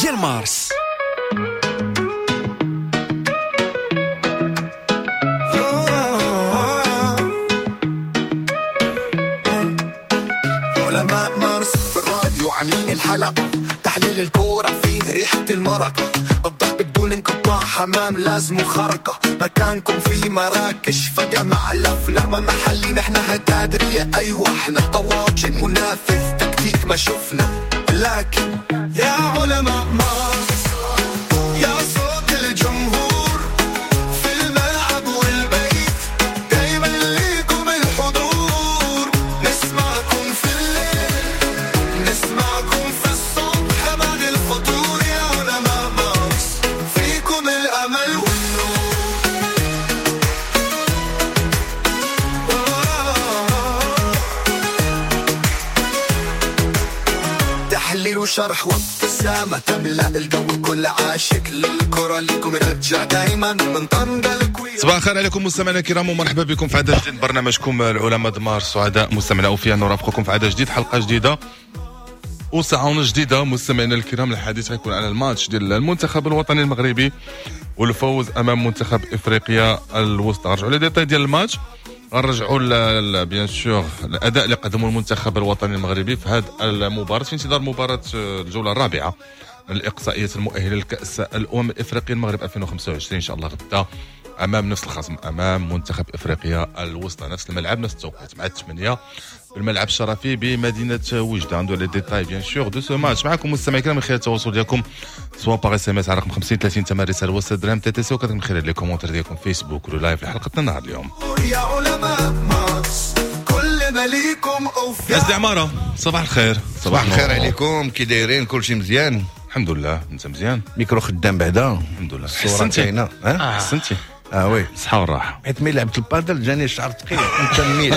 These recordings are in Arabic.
ديال مارس. علماء مارس في الراديو عاملين الحلقة، تحليل الكورة فيه ريحة المرقة، الضغط بدون انقطاع حمام لازم خرقة، مكانكم في مراكش فجأة مع الأفلام محلي، نحنا هكادرية أيوة احنا طواجن ونافذ تكتيك ما شفنا، لكن يا علماء مارس يا صوت الجمهور في الملعب والبيت، دايما ليكم الحضور، نسمعكم في الليل نسمعكم في الصبح بعد الفطور، يا علماء مارس فيكم الأمل والنور. تحليل وشرح وابتسامة تملأ الجو، كل عاشق للكرة لكم يرجع دايما من طنجة الكويت. صباح الخير عليكم مستمعينا الكرام ومرحبا بكم في عدد جديد برنامجكم العلماء دمار. سعداء مستمعينا وفيا نرافقكم في عدد جديد، حلقة جديدة وساعة ونص جديدة. مستمعينا الكرام الحديث غيكون على الماتش ديال المنتخب الوطني المغربي والفوز امام منتخب افريقيا الوسطى. غنرجعوا لي ديتاي ديال الماتش، غنرجعوا بيان سور الاداء اللي قدمه المنتخب الوطني المغربي في هذه المباراة في انتظار مباراة الجولة الرابعة من الإقصائيات المؤهلة لكأس الأمم الإفريقية المغرب 2025 إن شاء الله غدا أمام نفس الخصم، أمام منتخب إفريقيا الوسطى، نفس الملعب نفس التوقيت مع 8 بالملعب الشرفي بمدينة وجدة. عنده لي ديتاي بيان سور دو سو ماتش معكم مستمعينا من خلال التواصل ديالكم سواء باغ اس ام اس على رقم 50 30 8 رسالة واتساب درهم تي تي سي، وكذلك من خلال لي كومونتير ديالكم فيسبوك ولو لايف لحلقتنا النهار اليوم. يا علماء مارس كلنا ليكم أوفياء. ناس عمارة صباح الخير. صباح الخير عليكم، كي دايرين؟ كلشي مزيان؟ الحمد لله. انت مزيان؟ ميكرو خدام بعدا الحمد لله. الصورة كاينة. حسنتي. وي صحة والراحة. حيت ملي لعبت البادل جاني الشعر ثقيل انت نميل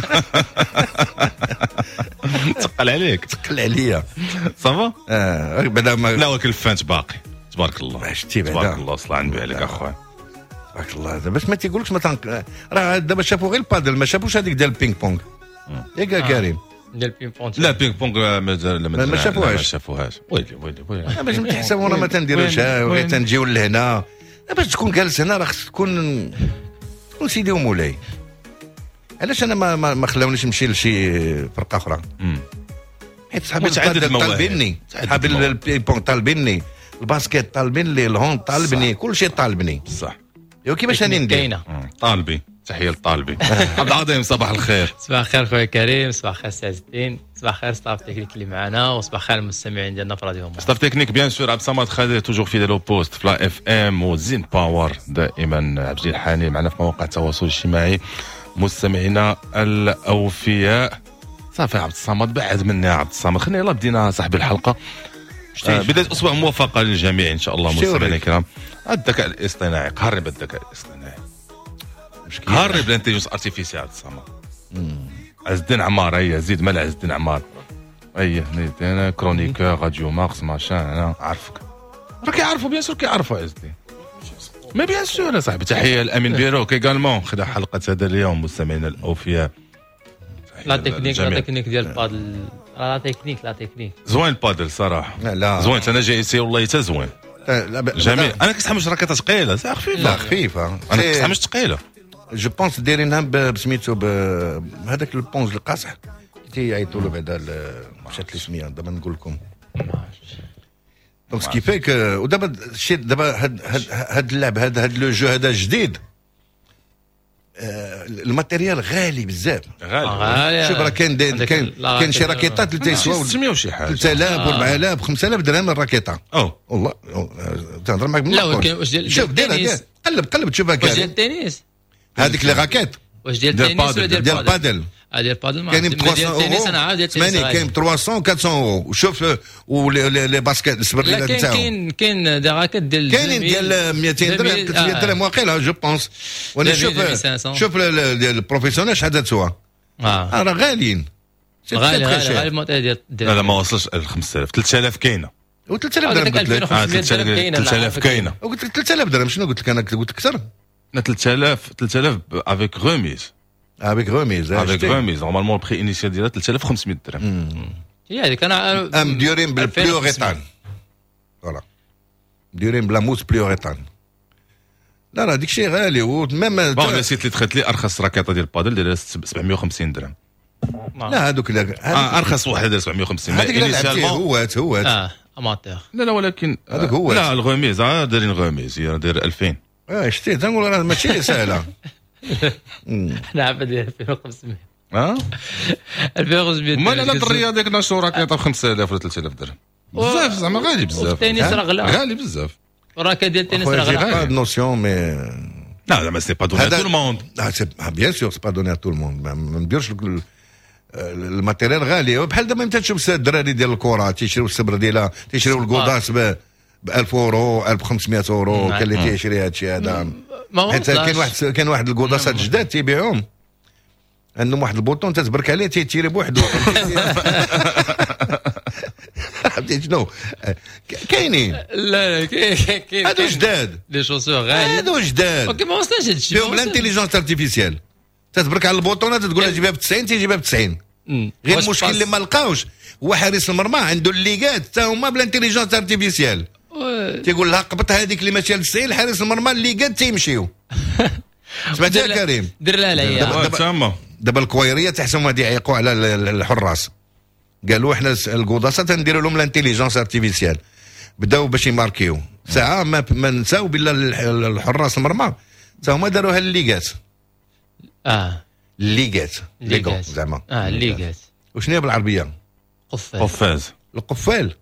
تقل عليك. تقل عليا صافا. بعدا ما لا ولكن الفانت باقي تبارك الله. شتي بعدا تبارك الله صلاه على النبي عليك اخويا. تبارك الله. باش ما تيقولكش ما راه دابا شافوا غير البادل، ما شافوش هذيك ديال البينغ بونغ ياك كريم ديال البينغ بونغ. لا بينغ بونغ ما شافوهاش. ويلي باش ما تحسبونا ما تنديروش غير تنجيو لهنا. باش تكون جالس هنا راه خص تكون سيدي ومولاي. علاش انا ما خلاونيش نمشي لشي فرقه اخرى؟ حيت صحابي طالبيني، صحابي البينغ طالبيني، الباسكيت طالبين لي، الهوند طالبني، كل شيء طالبني. صح. يا كيفاش راني ندير؟ طالبي. تحيه للطالبي. عبد العظيم صباح الخير. صباح الخير خويا كريم، صباح الخير سي عز الدين، صباح الخير ستاف تكنيك اللي معنا، وصباح الخير المستمعين ديالنا في راديو. ستاف تكنيك بيان سور عبد الصمد خالد توجور فيديل او بوست فلا اف ام وزين باور دائما. عبد الحاني معنا في مواقع التواصل الاجتماعي. مستمعينا الاوفياء. صافي عبد الصمد بعد مني عبد الصمد، خلينا يلا بدينا صاحبي الحلقه. بدايه اسبوع موفقه للجميع ان شاء الله مستمعينا الكرام. الذكاء الاصطناعي قهرني بالذكاء الاصطناعي، قهرني بالانتيجنس ارتيفيسيال عبد الصمد. عز الدين عمار هي زيد مال عز الدين عمار هي انا كرونيكور راديو مارس ماشان. انا عارفك راك يعرفوا بيان سور كيعرفوا عز الدين مي بيان سور صاحبي. تحيه الامين بيروك ايغالمون خدا حلقه هذا اليوم مستمعينا الاوفياء. لا تكنيك ديال البادل، لا تكنيك زوين البادل صراحه. لا زوين. انا جاي سي والله حتى زوين جميل. انا كنستحمل راكيطه ثقيله خفيفه. لا خفيفه. انا كنستحمل ثقيله. جو بونس دايرينها بسميتو بهذاك البونز القاصح تيعيطوا له بعدا مشات لي سميه دابا نقول لكم. دونك سكي فيك ودابا الشيء دابا هاد اللعب هاد لو جو هذا جديد. الماتيريال غالي بزاف. غالي. شوف راه كاين شي راكيطات اللي تيسواو 600 وشي حاجه 3000 و4000 5000 درهم الراكيطه. والله تهضر معاك لا ولكن واش ديال شوف دير قلب تشوفها كاين. واش ديال التنس هذيك لي راكيت. واش ديال التنس ولا ديال البادل؟ ديال البادل ما كاين ب 300 ديال التنس. انا عارف ديال التنس كاين ب 300 و 400 اورو. وشوف ولي باسكيت السبريلات نتاعهم كاين دي راكيت ديال كاينين ديال 200 درهم 300 درهم واقيلا جو بونس. وانا شوف البروفيسيونيل شحال تسوى. راه غاليين. غالي الماتيريال ديال لا ما وصلش ل 5000 3000 كاينه و 3000 درهم قلت لك. 3000 كاينه. وقلت لك 3000 درهم شنو قلت لك؟ انا قلت اكثر. 3000 افيك غوميز. افيك غوميز نورمالمون البري انيسيال ديالها 3500 درهم. هي هذيك انا مديورين بالبلوريتان. فوالا دايرين بلا موس بليوريتان. لا راه ديك الشيء غالي ومام بون نسيت اللي دخلت لي ارخص راكيطه ديال البادل دايره 750 درهم. لا هذوك ارخص واحد داير 750. هو اماتور. لا ولكن هذاك هو لا الغوميز دايرين غوميز داير 2000. شتي تنقول راه ماشي سهله. حنا عباد 2500. 2500. مال الدريه هذيك ناشو راكيطه ب 5000 ولا 3000 درهم. بزاف زعما غالي بزاف. التنس راه غالي بزاف. راكا ديال التنس راه غالي. با نوسيون مي لا زعما سي با دوني تو الموند. بيان سور سي با دوني تو الموند. ما نديرش الماتيريال غالي بحال دابا انت تشوف الدراري ديال الكره تيشريو الصبر ديالها تيشريو الكوداس ب 1000 اورو 1500 اورو. كاين اللي تيشري هذا الشيء هذا حيت كاين واحد الكوداسات جداد تيبيعهم عندهم واحد البوطون تتبرك عليه تيتيري بوحدو. عرفتي شنو كاينين؟ لا كاين هادو جداد لي شوسور غالي هادو جداد اوكي ما وصلناش هادشي فيهم الانتيليجونس ارتيفيسيال تتبرك على البوطونات تقول لها جيبها ب 90 تيجيبها ب 90. غير المشكل اللي ما لقاوش هو حارس المرمى عنده الليغات حتى هما بالانتيليجونس ارتيفيسيال تيقول لها قبط هذيك اللي ماشيه ل 90 حارس المرمى الليغات تيمشيو. سمعتها كريم دير لها العيا دابا الكويريه تحسهم غادي يعيقوا على الحراس قالوا احنا الكوداسات تنديروا لهم الانتيليجونس ارتيفيسيال بداو باش يماركيو ساعه ما نساو بلا الحراس المرمى حتى هما داروها الليغات. الليغات زعما الليغات وشنو هي بالعربيه؟ قفاز القفال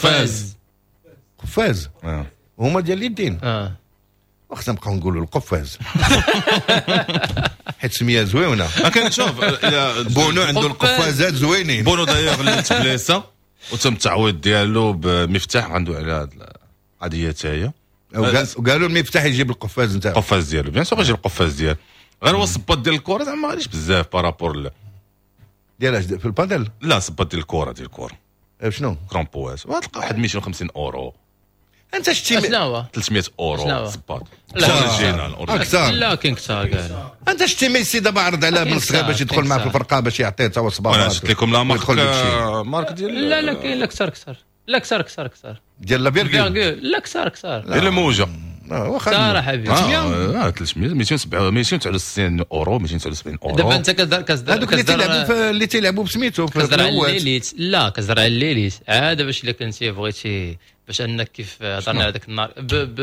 قفاز هما ديال اليدين. وقت نبقاو نقولوا القفاز حيت سميه زوينه. كان شوف بونو عنده القفازات زوينين. بونو دايوغ اللي تبليسا وتم التعويض ديالو بمفتاح عنده على هاد القضيه حتى هي وقالوا المفتاح يجيب القفاز نتاعو القفاز ديالو بيان سور يجيب القفاز ديالو غير هو الصباط ديال الكره زعما غاديش بزاف بارابور ديال في البادل. لا صباط ديال الكره شنو كرامبوات تلقى واحد 250 اورو. انت شتي 300 اورو صباط اكثر. لا كاين كثار كاع. انت شتي ميسي دابا عرض على بن صغير باش يدخل معاه في الفرقه باش يعطيه تا هو صباط. انا شفت لكم لا مارك ديال لا كاين لا كثار ديال لا فيرغول. لا كثار ديال الموجه واخا حبيبي 300 269 اورو 279 اورو. دابا انت كتهضر هذوك اللي تيلعبوا بسميتو كتهضر على الليليت. لا كتهضر على الليليت عاد باش الا كنتي بغيتي باش انك كيف هضرنا على داك النهار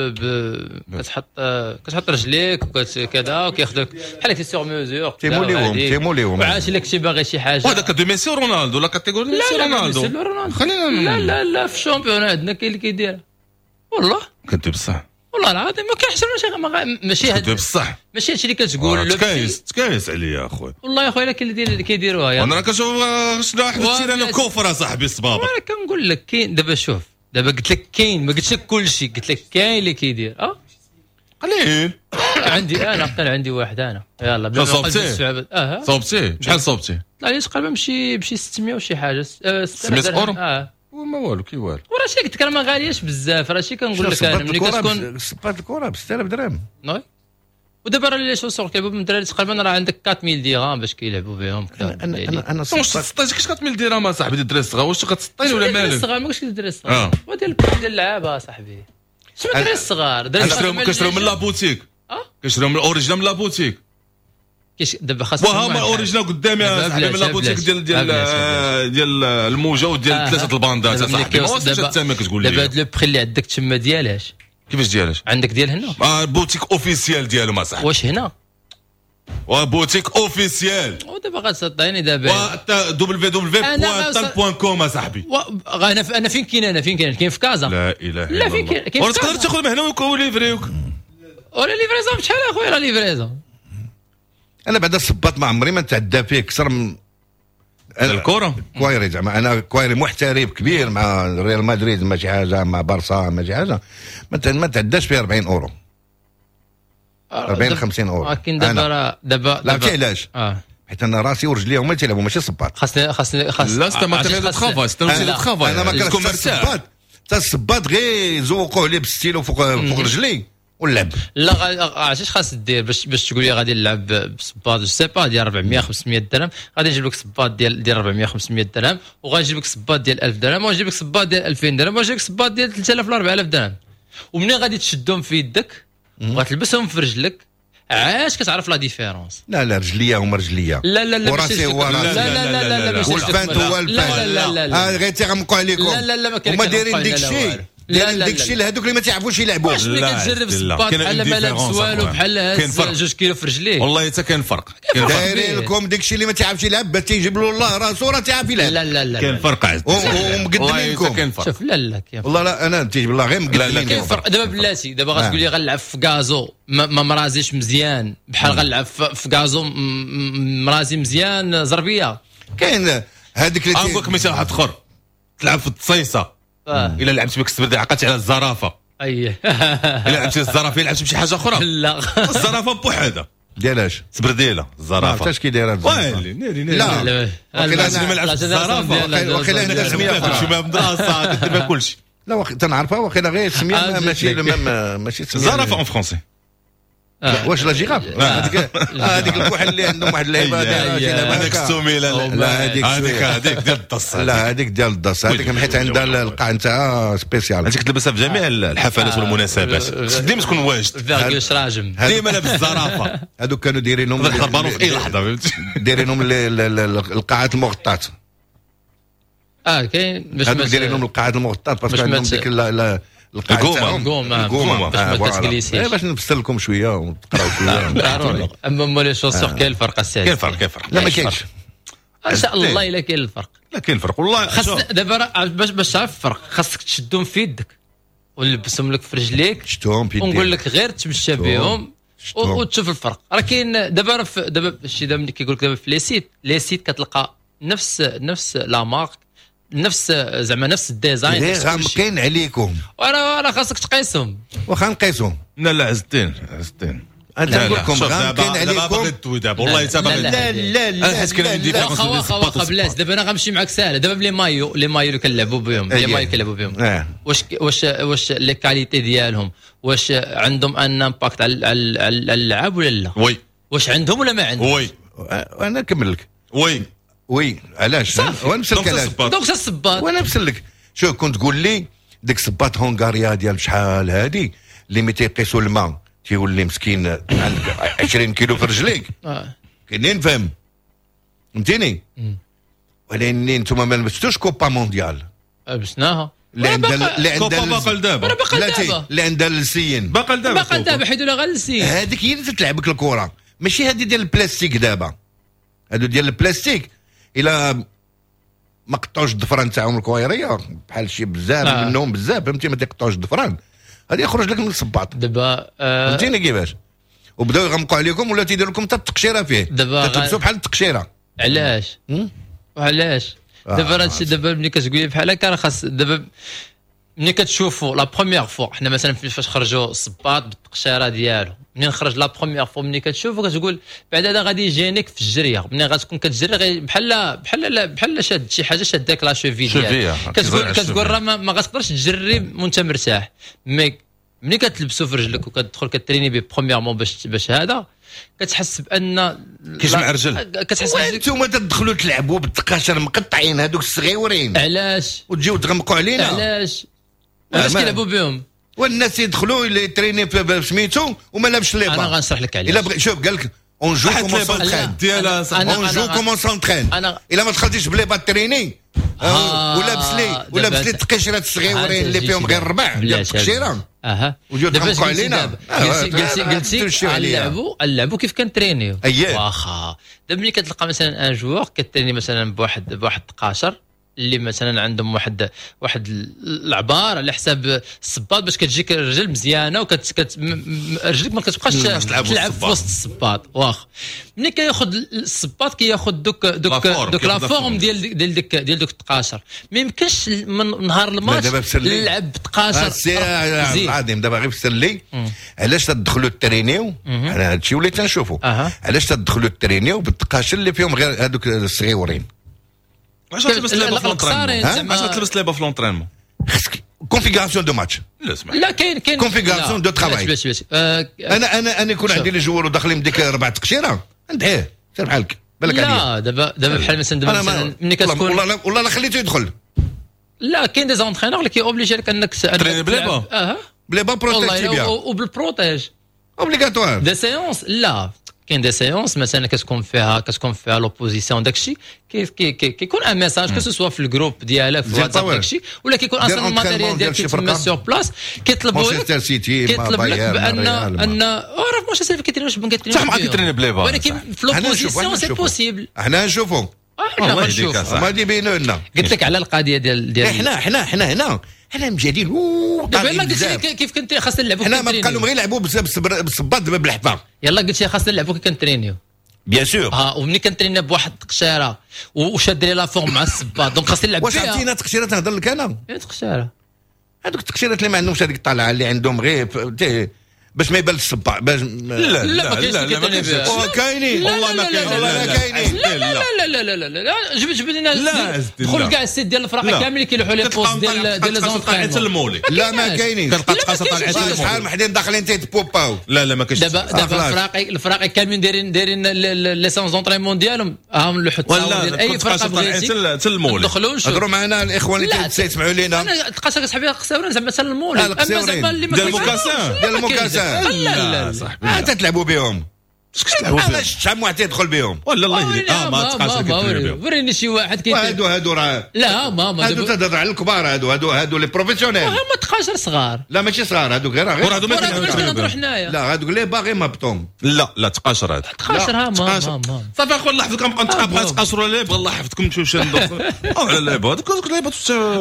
كتحط رجليك وكذا وكياخذوك بحال هكا سور ميزور تيموليهم وعاش الا كنتي باغي شي حاجه هذاك دو ميسي رونالدو لا كاتيجوري ميسي رونالدو خلينا لا في الشامبيون عندنا كاين اللي كيدير والله كنت بصح والله العظيم ما كيحشر ماشي هذا بصح ماشي هادشي اللي كتقول تكايس عليا اخويا والله يا خويا كاين اللي كيديروها انا راه كنشوف شنو واحد انا كفر اصاحبي الصبابه. انا كنقول لك كاين دابا شوف دابا قلت لك كاين ما قلتش لك كلشي قلت لك كاين اللي كيدير قليل. عندي واحد انا يلا صوبتي شحال صوبتي؟ لا ليش قريبا بشي 600 وشي حاجه 600 اورو وما والو كي والو وراه شي قلت لك ما غالياش بزاف راه شي كنقول لك انا ملي كتكون صباط الكره ب 6000 درهم. ودابا راه لي شوسور كيلعبوا من الدراري تقريبا راه عندك 4000 درهم باش كيلعبوا بهم. انا واش تسطيش كاش 4000 درهم اصاحبي ديال الدراري الصغار واش كتسطين ولا مالك؟ الصغار ما كاينش الدراري الصغار وديال اللعابه اصاحبي شنو الدراري الصغار كنشريو من لابوتيك كنشريو من الاوريجينال من لابوتيك دابا خاصك وهما الاوريجينال قدامي اصاحبي من لابوتيك ديال الموجه وديال ثلاثه الباندات اصاحبي واش الثمن كتقول لي دابا هاد لو بري اللي عندك تما ديالاش كيفاش ديالاش عندك ديال هنا بوتيك اوفيسيال ديالهم اصاحبي واش هنا وبوتيك اوفيسيال ودابا غتصدقني دابا www.tal.com اصاحبي انا فين كاين كاين في كازا لا اله الا الله كاين وتقدر تاخذ من هنا وليفريوك ولا ليفريزون بشحال اخويا راه ليفريزون انا بعد الصباط ما عمري ما نتعدى فيه اكثر من الكره كوايري زعما انا كوايري محترف كبير مع ريال مدريد ماشي حاجه مع برشا ماشي حاجه ما تعداش فيه 40 اورو 40 50 اورو. لكن دابا لا علاش حيت انا راسي ورجلي هما تيلعبوا ماشي صباط. خاصني لا ستا ماتيريال دو ترافاي ستا دو ترافاي انا ما كنتش الصباط غير يزوقوه لي بالستيلو فوق رجلي ونلعب. لا عرفتي اش خاص دير باش تقول لي غادي نلعب بصباط جو سي با ديال 400 500 درهم، غادي نجيب لك صباط ديال 400 500 درهم، وغادي نجيب لك صباط ديال 1000 درهم، وغادي نجيب لك صباط ديال 2000 درهم، وغادي نجيب لك صباط ديال 3000 ل 4000 درهم. ومنين غادي تشدهم في يدك وغتلبسهم في رجلك، عاش كتعرف لا ديفيرونس. لا رجليه هما رجليه. لا وراسي هو راسي. لا والفانت هو الفانت. لا غير تيغمقوا عليكم. لا هما دايرين داكشي. داكشي لهذوك اللي ما تيعرفوش يلعبوا. واش ملي كتجرب الصباط بحال ما لابس والو بحال هاز 2 كيلو في رجليه. والله حتى كاين فرق. دايرين لكم داكشي اللي ما تيعرفش يلعب باش تيجيب له الله راسو راه تيعرف يلعب. لا كاين فرق عاد. ومقدمينكم. شوف لا كاين والله لا انا تيجي بالله غير مقدمين. كاين فرق دابا بلاتي. دابا غتقول لي غنلعب في كازو ما مرازيش مزيان بحال غنلعب في كازو مرازي مزيان زربيه. كاين هذيك اللي نقول لك مثال واحد اخر، تلعب في التصيصه الا لعبت بك السبردي عقلتي على الزرافه. اييه الا لعبتي الزرافه لعبتي بشي حاجه اخرى. لا الزرافه بوحدها ديالاش سبرديله الزرافه. عرفتش كي دايره ويلي لا واخا ما لعبش الزرافه واخا عندها سميه شي ما مدرسه كدير بها كلشي. لا واخا تنعرفها واخا غير سميه ماشي سميه زرافه اون فرونسي. واش لا جيراف هذيك الكحل اللي عندهم واحد اللعيبه هذيك السميله. لا هذيك ديال الدص. لا هذيك ديال الدص هذيك حيت عندها القاع نتاعها سبيسيال. هذيك تلبسها في جميع الحفلات والمناسبات. ديما تكون واجد فيرغوس راجم ديما لابس الزرافه. هذوك كانوا دايرينهم خربانوا في اي لحظه دايرينهم القاعات المغطات. كاين باش هذوك دايرينهم القاعات المغطات باسكو عندهم ديك القومه باش ما تتجلسيش. باش نفسر لكم شويه ونقراو شويه. ضروري. اما مولي شوسور كاين الفرق السادس. كاين فرق لا ما كاينش ان شاء الله الا كاين الفرق. لا كاين فرق والله. خاص دابا باش تعرف الفرق خاصك تشدهم في يدك ونلبسهم لك في رجليك شتهم في يدك ونقول لك غير تمشى بهم وتشوف الفرق. راه كاين دابا الشيء دابا ملي كيقول لك دابا في لي سيت كتلقى نفس لا مارك نفس زعما نفس الديزاين. غامقين عليكم وراه خاصك تقيسهم. واخا نقيسهم. لا عزتين انا نقول لكم غامقين عليكم. دابا والله حتى لا حيت كاين عندي واخا بلاش. دابا انا غنمشي معاك ساهله. دابا لي مايو اللي كنلعبوا بهم واش لي كاليتي ديالهم واش عندهم ان امباكت على اللعاب ولا لا؟ وي. واش عندهم ولا ما عندهم؟ وي انا نكمل لك. وي علاش ونفس الكلام دونك الصباط وانا نفسر لك. شوف كنت تقول لي ديك صباط هونغاريا ديال شحال هادي اللي ملي تيقيسوا الماء تيولي مسكين عندك 20 كيلو في رجليك. كاينين فهم فهمتيني. ولكن نتوما ما لبستوش كوبا مونديال. لبسناها اللي عندها باقل دابا اللي عندها للسين باقل دابا حيدوا لها غير للسين. هذيك هي اللي تلعبك الكره ماشي هذه ديال البلاستيك. دابا هادو ديال البلاستيك الا ما قطعوش الضفران تاعهم الكويريه بحال شي بزاف منهم بزاف فهمتي ما تيقطعوش الضفران غادي يخرج لك من الصباط. دابا فهمتيني كيفاش وبداو يغمقوا عليكم ولا تيدير لكم حتى التقشيره فيه. دابا تلبسوا بحال التقشيره. علاش دابا هادشي دابا ملي كتقولي بحال هكا راه خاص دابا ملي كتشوفوا لا بروميير فوا حنا مثلا فاش خرجوا الصباط بالتقشيره ديالو منين خرج لا بروميير فوا ملي كتشوفوا كتقول بعد هذا غادي يجينيك في الجريه ملي غتكون كتجري بحال شاد شي حاجه شادك لا شوفي ديالك كتقول راه ما غتقدرش تجري وانت مرتاح. مي ملي كتلبسوا في رجلك وكتدخل كتريني بيه برومييرمون باش هذا كتحس بان كيجمع رجل كتحس انتوما تدخلوا تلعبوا بالتقاشر مقطعين هذوك الصغيورين. علاش وتجيو تغمقوا علينا؟ علاش كيلعبوا بهم والناس يدخلوا اللي تريني في سميتو وما لابش لي با. انا غنشرح لك علاش. الا شوف قال لك اون جو كومون سونترين اون جو كومون سونترين الا ما دخلتيش بلي با تريني ولابس لي التقشيرات الصغيورين اللي فيهم غير ربع ديال التقشيره وجيو تغمقوا علينا. قلتي نلعبوا كيف كنترينيو. واخا دابا ملي كتلقى مثلا ان جوور كتريني مثلا بواحد التقاشر اللي مثلا عندهم واحد العبار على حساب الصباط باش كتجيك الرجل مزيانه رجلك ما كتبقاش تلعب في وسط الصباط. واخ ملي كياخذ الصباط كياخذ دوك لا فورم ديال دوك التقاشر. ما يمكنش من نهار الماتش نلعب بتقاشر عظيم. دابا غير فسر لي علاش تدخلوا الترينيو. انا هادشي وليت نشوفوا علاش تدخلوا الترينيو بالتقاشر اللي فيهم غير هذوك الصغيورين. علاش تلبس لي با في لونطرينمون؟ علاش تلبس لي با في لونطرينمون؟ كونفيغوراسيون دو ماتش. لا كاين كونفيغوراسيون دو ترافاي. باش انا يكون عندي لي جوار وداخلين ديك 4 تقشيره ندعيه سير بحالك بالك عليا. لا دابا بحال مثلا ملي كتكون والله خليته يدخل. لا كاين دي زونترينور اللي كيوبليجيك انك تريني بليبا بليبا بروتيج بيان وبالبروتيج اوبليغاتوار دي سيونس. لا كاين دي سيونس مثلا كتكون فيها لوبوزيسيون داكشي كيكون ان ميساج كو سوا في الجروب ديالك في واتساب داكشي ولا كيكون اصلا الماتيريال ديالك كيتم سور بلاص كيطلبوا مانشستر سيتي كيطلب لك بان عرف مانشستر سيتي كيتريني واش بنقول صح ما كيتريني بليبا ولكن في لوبوزيسيون سي بوسيبل. احنا نشوفوا الله يديك ما دي بينوا لنا. قلت لك على القضيه ديال احنا مجادين دابا يلا قلت لي كيف كنت خاصنا نلعبوا حنا ما بقى لهم غير يلعبوا بالصباط دابا بالحفا. يلا قلت لي خاصنا نلعبوا كي كنترينيو بيان سور ومني كنترينا بواحد التقشيره وشاد لي لا فورم مع الصباط دونك خاصني نلعب فيها. واش عطينا تقشيره تهضر لك انا تقشيره هذوك التقشيرات اللي ما عندهمش هذيك الطلعه اللي عندهم غير باش ما يبانش الصباع باش لا ما كاينش كاينين والله ما كاينين والله ما كاينين لا جبت لنا دخل كاع السيت ديال الفرق كامل اللي كيلوحوا لي بوست ديال لي زونطرينمون لا ما كاينينش كتلقى تقاصه طالعه شحال محدين داخلين تيتبوباو لا ما كاينش دابا الفرق كاملين دايرين لي زونطريمون ديالهم هم لوحوا ولا اي فرقه بغيتي تلمولي هضروا معنا الاخوان اللي تسمعوا لينا انا تقاصه صاحبي القساورين زعما تلمولي اما زعما اللي ما ديال المكاسان لا صاحبي انت تلعبوا بهم انا شحال واحد يدخل بهم ولا الله يهديك ما تقاصر وريني شي واحد هادو راه لا ماما هادو تهضر على الكبار هادو لي بروفيسيونيل هما تقاشر صغار لا ماشي صغار هادو غير هادو ما كنهضروا حنايا لا هادو اللي باغي مهبطهم لا تقاشر هذا تقاشر ماما صافي اخو الله يحفظكم بقى تقاشروا عليه بغا الله يحفظكم تمشيو ندوخ على اللعب هذوك اللعبات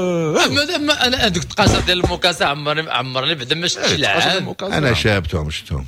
انا هذوك التقاشر ديال المكاسه عمرني بعدا ما شفتش لعاب انا شابتهم شفتهم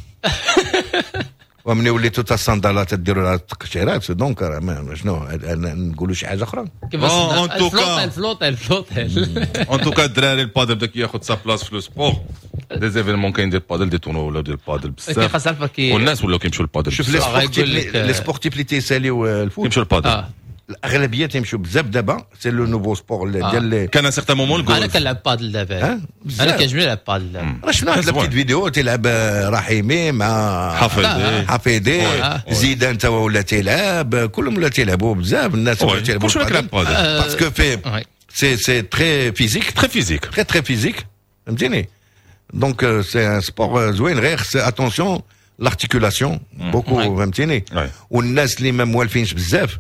ومن وليتو تا الصندالات ديروا لها التقشيرات دونك شنو نقولوا شي حاجه اخرى الفلوط ان توكا الدراري البادل بدا كياخذ سا بلاص في لو سبور دي زيفينمون كاين ديال البادل دي تورنو ولا ديال البادل بزاف والناس ولاو كيمشيو للبادل شوف لي سبورتيف اللي تيساليو الفوت كيمشيو للبادل الاغلبيه تيمشيو بزاف دابا سي لو نوفو سبور ديال كان سيغتان مومون الجولف انا كنلعب بادل دابا انا كيعجبني نلعب بادل راه شفنا واحد البيت فيديو تيلعب رحيمي مع حفيدي زيدان تا ولا تيلعب كلهم ولا تيلعبوا بزاف الناس ولا تيلعبوا باسكو في سي تري فيزيك فهمتيني دونك سي ان سبور زوين غير سي اتونسيون لارتيكولاسيون بوكو فهمتيني والناس اللي ما موالفينش بزاف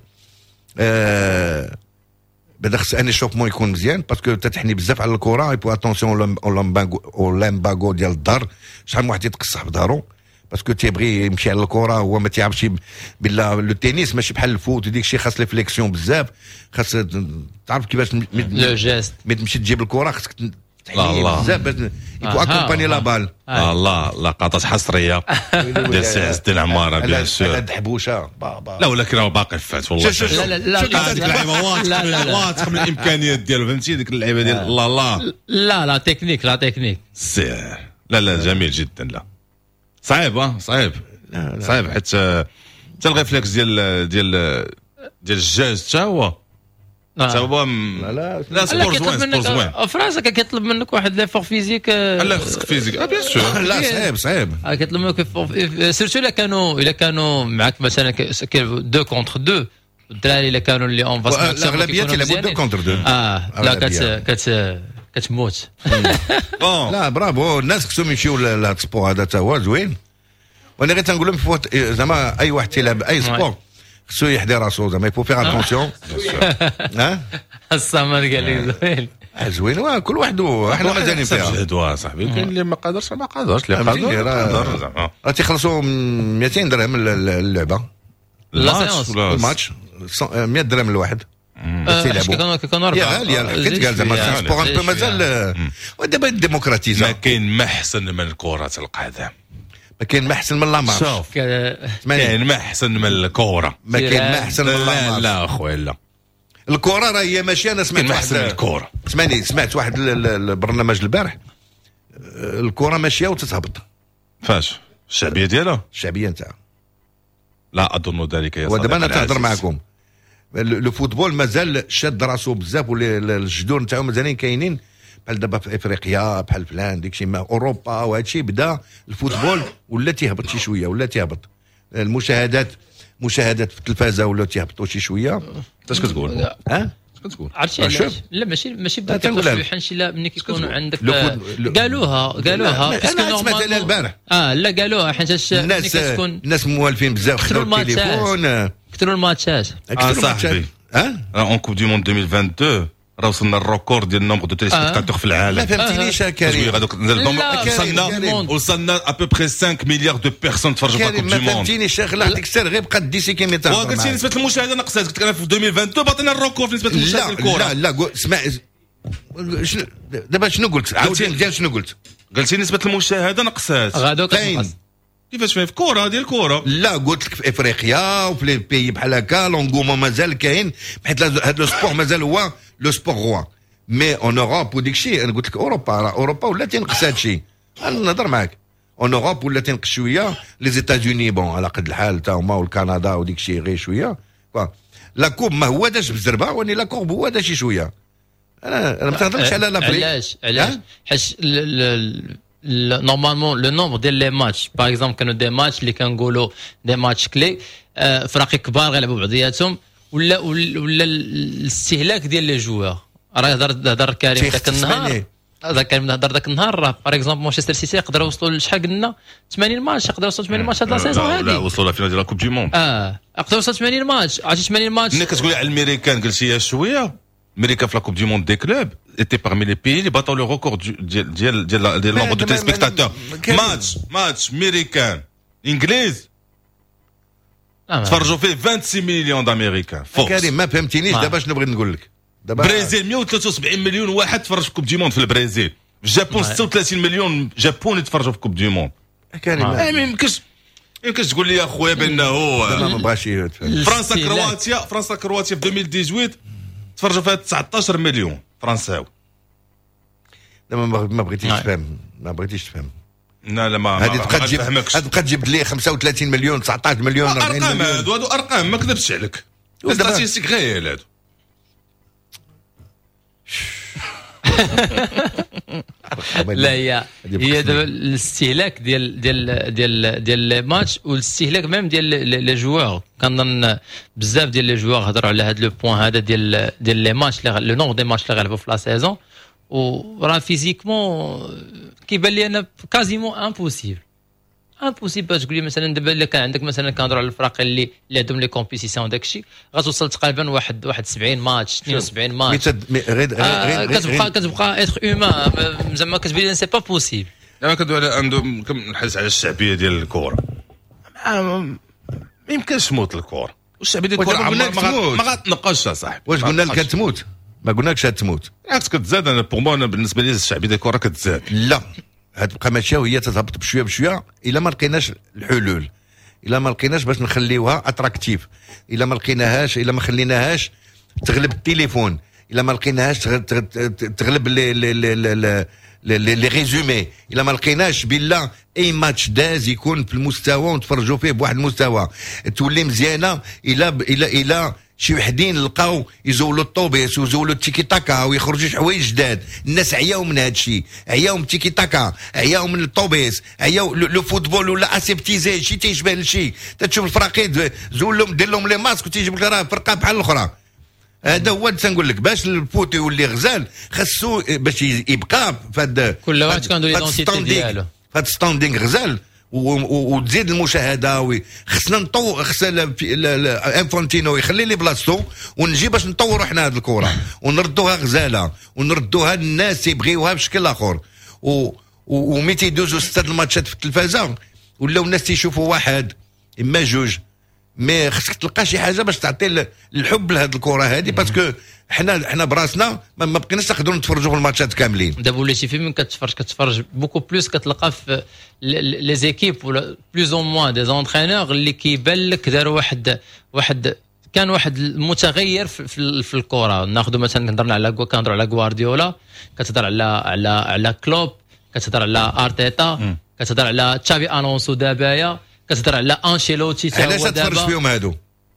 بدا خص ان شوفمون يكون مزيان باسكو تتحني بزاف على الكره ايبو اتونسيون لامباغو ديال الدار شحال من واحد يتقصح بدارو باسكو تيبغي يمشي على الكره هو ما تيعرفش بلا لو تنس ماشي بحال الفوت وديك الشيء خاص لي فليكسيون بزاف خاص تعرف كيفاش لو جيست ملي تمشي تجيب الكره خاصك تحني بزاف باش يكون اكومباني لا بال الله لقطات حصريه ديال سي عز الدين عماره بيان سور هاد حبوشه لا ولكن راه باقي فات والله لا هذيك اللعيبه واثق من الامكانيات ديالو فهمتي ديك اللعيبه ديال الله لا تكنيك سير لا جميل جدا لا صعيب صعيب حتى الريفلكس ديال الجاج حتى هو لا سبور زوين فرنسا كيطلب منك واحد ليفور فيزيك لا خصك فيزيك بيان سور لا صعيب كيطلب منك سيرتو الا كانوا معك مثلا 2 كونتر 2 الدراري الا كانوا اللي اون فاس الاغلبيه تيلعبوا 2 كونتر 2 لا كتموت لا برافو الناس خصهم يمشيو لهذا السبور هذا تا هو زوين وانا غير تنقول لهم زعما اي واحد تيلعب اي سبور خصو يحضر راسو زعما يفو فيغ اتونسيون السمر قال لي زوين زوين كل واحد احنا مازالين فيها جدوى صاحبي كاين اللي ما قادرش اللي قادر زعما راه تيخلصوا 200 درهم اللعبه الماتش 100 درهم الواحد كانوا يا غاليه كنت قال زعما سبور ان بو مازال ودابا ديموكراتيزا ما كاين ما احسن من كره القدم ما كاين ما احسن من لامارش شوف كاين ما احسن من الكره ما كاين ما احسن من لامارش لا اخويا لا الكره راه هي ماشي انا سمعت واحد الكره سمعت واحد البرنامج البارح الكره ماشيه وتتهبط فاش الشعبيه ديالها الشعبيه نتاعها لا اظن ذلك يا صديقي ودابا انا تهضر معكم لو فوتبول مازال شاد راسو بزاف والجذور نتاعو مازالين كاينين بحال دابا في افريقيا بحال فلان داكشي ما اوروبا وهادشي بدا الفوتبول ولا تيهبط شي شويه ولا تيهبط المشاهدات في التلفازه ولا تيهبطوا شي شويه. اش كتقول؟ كتقول عرفتي لا ماشي بدا كتقول حنشي لا ملي كيكون عندك قالوها انا سمعت عليها البارح لا قالوها حيت الناس موالفين بزاف خداو التليفون كثروا الماتشات صاحبي اون كوب دو موند 2022 راه وصلنا الريكورد ديال النومبر دو تيليسبكتاتور في العالم. ما فهمتينيش كريم وصلنا ابوبري 5 مليار دو بيرسون تفرجوا في كوب دو موند. ما فهمتينيش خلاه ديك السر غير بقى ديسي كيميتر وقلتي نسبه المشاهده نقصات. قلت لك في 2022 باطينا الريكورد في نسبه المشاهده الكره. لا اسمع دابا شنو قلت عاوتاني شنو قلت؟ قلتي نسبه المشاهده نقصات. غادو كتنقص كيفاش في كره ديال الكره؟ لا قلت لك في افريقيا وفي لي بيي بحال هكا لونغومون مازال كاين حيت هذا لو سبور مازال هو لو سبور روا مي اون اوروب وديك الشيء. انا قلت لك اوروبا ولا تنقص هذا الشيء. انا نهضر معاك اون اوروب ولا تنقص شويه. لي زيتازوني بون على قد الحال تا هما والكندا وديك الشيء غير شويه. لا كوب ما هو داش بزربه وني لا كوب هو داش شويه. انا ما تهضرش على لافريك. علاش حيت نورمالمون لو نومبر ديال لي ماتش باغ اكزومبل كانوا دي ماتش اللي كنقولوا دي ماتش كلي فرق كبار غيلعبوا بعضياتهم ولا الاستهلاك ديال لي جوار. راه هضر كريم ذاك النهار ذاك النهار راه باغ اكزومبل مانشستر سيتي يقدروا يوصلوا لشحال قلنا 80 ماتش. يقدروا يوصلوا 80 ماتش هاد لا سيزون هادي. لا وصلوا لفينال ديال لا كوب دو موند. يقدروا يوصلوا 80 ماتش. عرفتي 80 ماتش ملي كتقولي على الامريكان قلتي شويه. امريكا في لا كوب دو موند دي كلوب était parmi les pays اللي باتوا لو ريكورد ديال نومبر دو تيليسبكتاتور. ماتش امريكان انجليز تفرجوا فيه 26 مليون دامريكان. كريم ما فهمتينيش دابا شنو بغيت نقول لك. دابا برازيل 173 مليون واحد تفرج في كوب دو موند في البرازيل. في الجابون 36 مليون جابوني تفرجوا في كوب دو موند. كريم ما يمكنش تقول لي يا خويا بانه ما بغاش فرنسا كرواتيا في 2018 تفرجوا فيها 19 مليون فرنساوي. ما بغيتيش تفهم. لا ما هذه تبقى تجيب لي 35 مليون 19 مليون ارقام. هادو ارقام ما كذبتش عليك. ستاتيستيك غير هادو. لا هي دابا الاستهلاك ديال لي ماتش والاستهلاك ميم ديال لي جوار. كنظن بزاف ديال لي جوار هضروا على هذا لو بوين هذا ديال لي ماتش لو نومبر دي ماتش اللي غلبوا في لا سيزون. وراه فيزيكمون كيبان لي انا كازيمون امبوسيبل باش تقول لي مثلا دابا الا كان عندك مثلا كنهضروا على الفرق اللي عندهم لي كومبيتيسيون داك الشيء غتوصل تقريبا واحد 70 ماتش 72 ماتش. كتبقى اتر هيومان زعما كتبان لي سي با بوسيبل. انا كندوي على نحس على الشعبيه ديال الكره. ما يمكنش تموت الكره. والشعبيه ديال الكره ما غاتنقصش صاحبي. واش قلنا لك تموت؟ ما قلناكش تموت. بالعكس كتزاد. انا بور مو بالنسبه لي الشعبيه ديال الكره كتزاد. لا غتبقى ماشيه وهي تتهبط بشويه الا ما لقيناش الحلول. الا ما لقيناش باش نخليوها اتراكتيف. الا ما لقيناهاش الا ما خليناهاش تغلب التليفون. الا ما لقيناهاش تغلب لي ريزومي. الا ما لقيناش بالله اي ماتش داز يكون في المستوى ونتفرجوا فيه بواحد المستوى تولي مزيانه. الى شي وحدين لقاو يزولوا الطوبيس ويزولوا التيكي تاكا ويخرجوا شي حوايج جداد. الناس عياو من هذا الشيء. عياو من التيكي تاكا. عياو من الطوبيس. عياو لو فوتبول ولا اسيبتيزي شي تيشبه لشي. تشوف الفراقيد زول لهم دير لهم لي ماسك وتيجيب لك راه فرقه بحال الاخرى. هذا هو اللي تنقول لك. باش الفوت يولي غزال خاصو باش يبقى في كل واحد عنده ليدونتيتي ديالو. هاد ستاندينغ غزال وتزيد المشاهده. خصنا انفونتينو يخلي لي بلاصتو ونجي باش نطوروا حنا هذه الكره ونردوها غزاله ونردوها الناس يبغيوها بشكل اخر. ومي تيدوزوا 6 الماتشات في التلفازه ولاو الناس تيشوفوا واحد اما جوج. مي خصك تلقى شي حاجه باش تعطي الحب لهذه الكره هذه باسكو حنا براسنا ما بقيناش نقدروا نتفرجوا في الماتشات كاملين. دابا وليتي في من كتفرج بوكو بلوس كتلقى في لي زيكيب ولا بلوز اون موان دي زونترينور اللي كيبان لك داروا واحد كان واحد المتغير في الكره. ناخذ مثلا كنهضروا على غوارديولا. كتهضر على كلوب. كتهضر على ارتيتا. كتهضر على تشافي الونسو دابايا. كتهضر على انشيلوتي. علاش تفرج فيهم هادو؟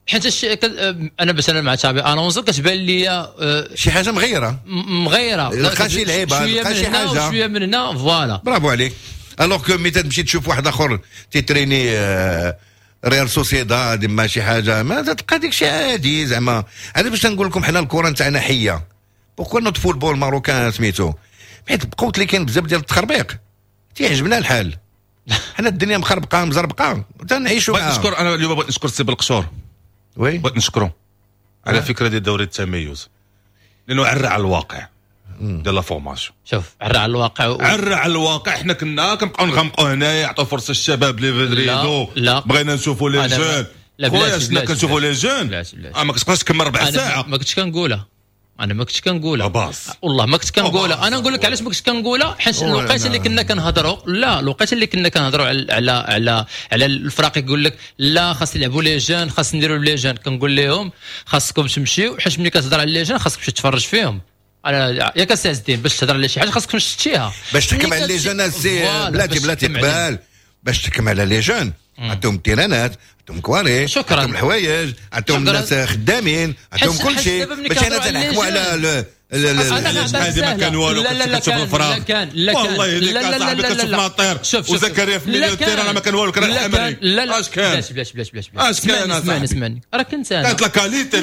حيت انا مثلا مع تشابي الونزو كتبان لي شي حاجه مغيره لقى شي لعيبه لقى شي حاجه شويه من هنا فوالا. برافو عليك. الوغ كو ملي تمشي تشوف واحد اخر تيتريني ريال سوسيداد ما شي حاجه ما تلقى ديك شي عادي زعما. هذا باش نقول لكم حنا الكره نتاعنا حيه. بوكو نوت فوتبول ماروكان سميتو حيت بقوت اللي كاين بزاف ديال التخربيق تيعجبنا الحال. حنا الدنيا مخربقه مزربقه تنعيشوا معاها. نشكر انا اليوم بغيت نشكر السي بالقشور. وي بغيت نشكره على فكره ديال دوري التميز لانه عرى على الواقع ديال لا فورماسيون. شوف عرى على الواقع عرى على الواقع. حنا كنا كنبقاو نغمقوا هنايا يعطوا فرصه الشباب لي فيدريدو. بغينا نشوفوا لي جون. خويا شنا كنشوفوا لي جون ما كتبقاش تكمل 4 ساعات. ما كنتش كنقولها انا ما كنتش كنقولها والله ما كنت كنقولها. انا نقول لك علاش ما كنتش كنقولها حيت الوقيته اللي كنا كنهضروا الوقيته اللي كنا كنهضروا على الفرق يقول لك لا خاص يلعبوا لي جون خاص نديروا لي جون. كنقول لهم خاصكم تمشيو حيت ملي كتهضر على لي جون خاصك تمشي تفرج فيهم. انا ياك سي عز الدين باش تهضر على شي حاجه خاصك تمشيها باش تحكم على لي جون. سي بلاتي قبال باش تحكم على لي جون عندهم التيرانات عندهم كواري عندهم الحوايج عندهم الناس خدامين عندهم كل شيء باش انا تنحكموا على هذه ما كان والو. كتشوف الفراغ والله هذيك صاحبي كتشوف ناطير وزكريا في مليون التيران ما كان والو. كان الامري اش كان بلاش اسمعني راه كنت انا كانت لا كاليتي.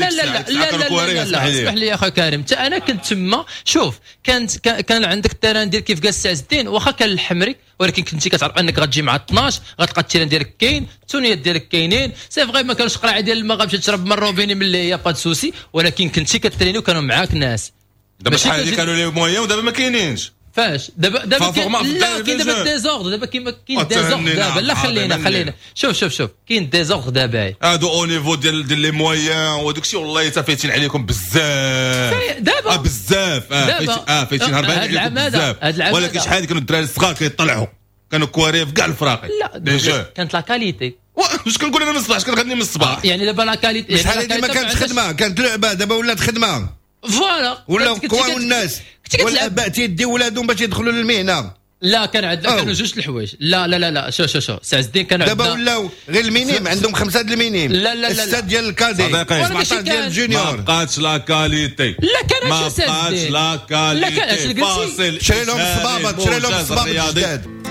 لا اسمح لي يا اخويا كريم انا كنت تما. شوف كان عندك التيران ديال كيف قال عز الدين واخا كان الحمري ولكن كنتي كتعرف انك غتجي مع 12 غتلقى التيران ديالك كاين الثنيات ديالك كاينين. سي فغي ما كانش قراعه ديال الماء غتمشي تشرب من روبيني من اللي هي با سوسي ولكن كنتي كتريني وكانوا معاك ناس. دابا شحال هذه كانوا لي مويان ودابا ما كاينينش. فاش دابا كاين دابا ديزوردر. دابا كيما كاين ديزوردر دابا. لا خلينا شوف كاين ديزوردر دابا. هادو او نيفو ديال لي مويان وداك الشيء والله حتى فايتين عليكم بزاف دابا بزاف. فايتين هربانين عليكم بزاف. ولكن شحال هذه كانوا الدراري الصغار كيطلعوا كانوا كواري في كاع الفراقي. لا كانت لا كاليتي. واش كنقول انا من الصباح كنغني من الصباح يعني دابا لا كاليتي. شحال هذه ما كانتش خدمه كانت لعبه دابا ولات خدمه. فوالا ولا قواو الناس والاباء تيديو ولادهم باش يدخلوا للمهنه. لا كان عندنا كانوا جوج الحوايج. لا شو سي عز الدين كان عندنا دابا ولاو غير المينيم عندهم 5 د المينيم. لا السته ديال الكادي 17 ديال الجونيور. ما بقاتش لا كاليتي. لا كان سي عز الدين ما بقاتش لا كاليتي. فاصل شري لهم الصبابط جداد.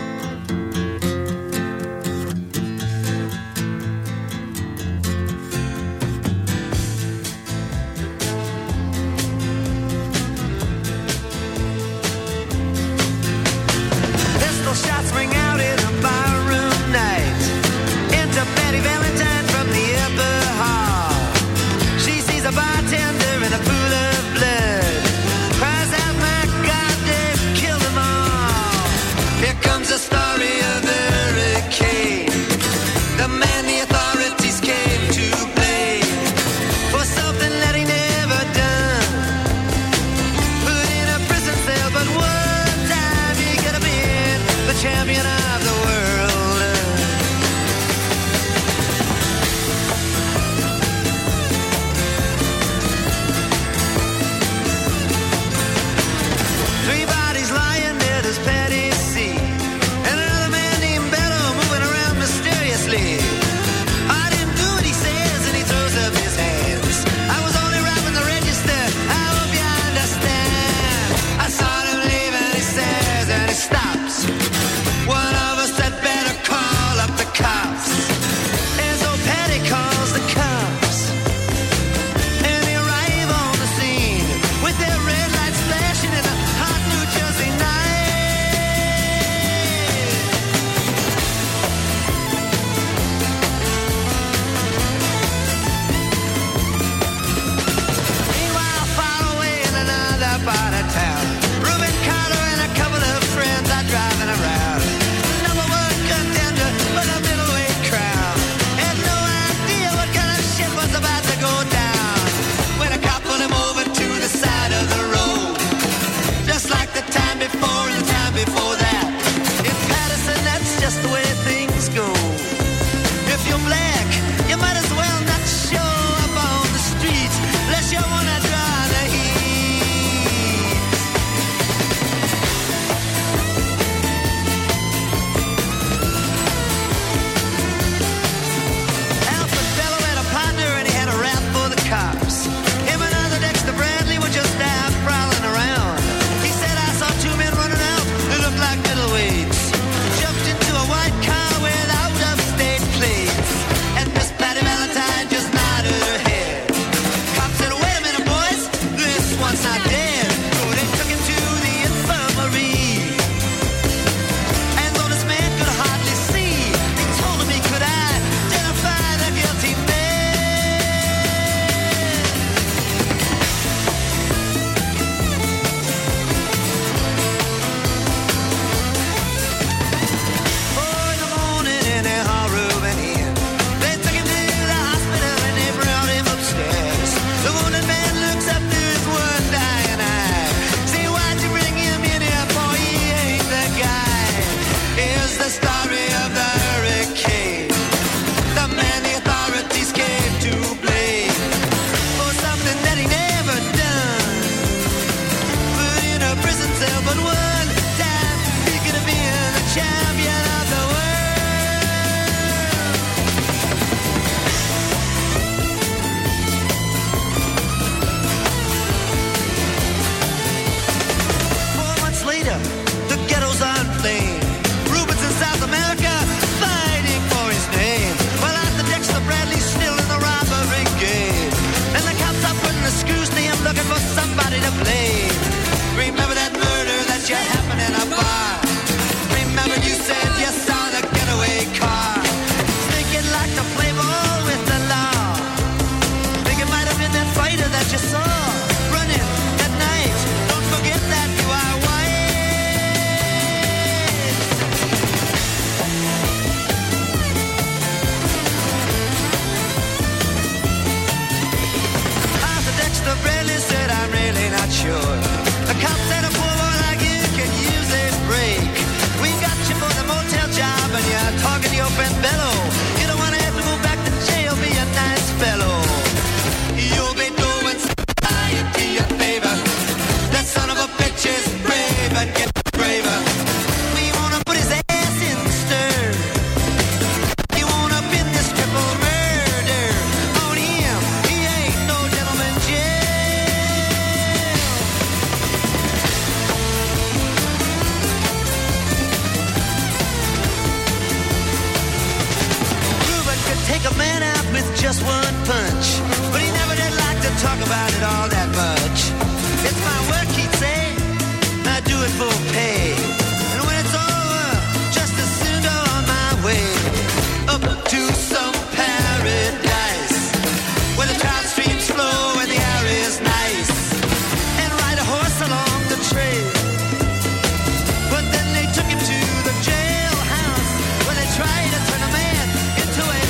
just one punch, but he never did like to talk about it all that much. It's my work, he'd say, I do it for pay, and when it's over, just as soon go on my way, up to some paradise, where the trout streams flow and the air is nice, and ride a horse along the trail. But then they took him to the jailhouse, where they tried to turn a man into a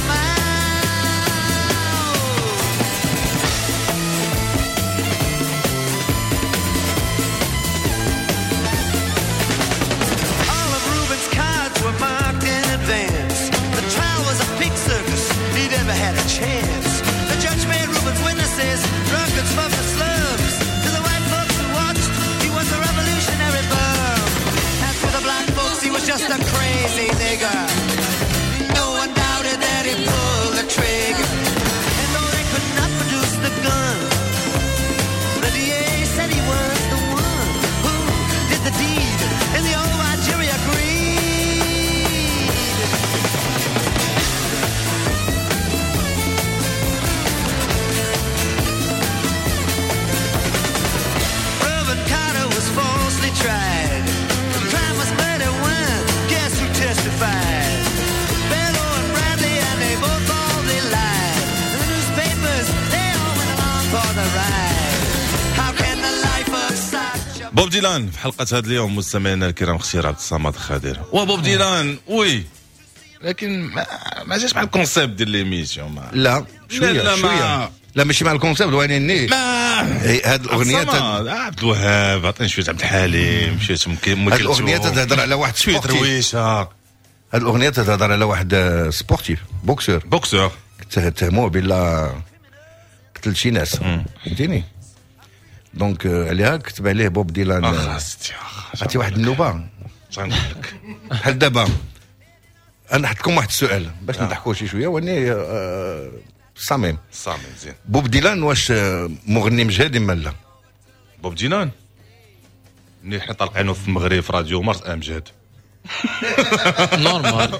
had a chance. The judge made Reuben's witnesses drunkards from the slums. To the white folks who watched, he was a revolutionary bum. As for the black folks, he was just a crazy nigger. No one doubted that he pulled the trigger. And though they could not produce the gun, the DA said he was the one who did the deed in the old white jury agreed. Tried. The crime was murder one. Guess who testified? Bello and Bradley, and they both all they lied. The newspapers, they all went along for the ride. How can the life of such a... بوب ديلان في حلقة هذا اليوم مستمعينا الكرام اختيار عبد الصمد خضير. وبوب ديلان وي، لكن ما جاش مع الكونسيبت ديال ليميسيون. لا شويه لا ماشي مع الكونسيبت وانني هاد الاغنيه عبد الوهاب عطيني شويه عبد الحليم شويه هاد الاغنيه تهضر على واحد شويه رويشه. هاد الاغنيه تهضر على واحد سبورتيف بوكسور تهموه بلا قتل شي ناس فهمتيني. دونك عليها كتب عليه بوب ديلان. عرفتي واحد النوبه نقول لك بحال دابا انا نحطكم واحد السؤال باش نضحكوا شي شويه واني صميم زين. بوب ديلان واش مغني مجهد ولا لا؟ بوب ديلان ملي حنا طالقينو في المغرب في راديو مارس امجد نورمال.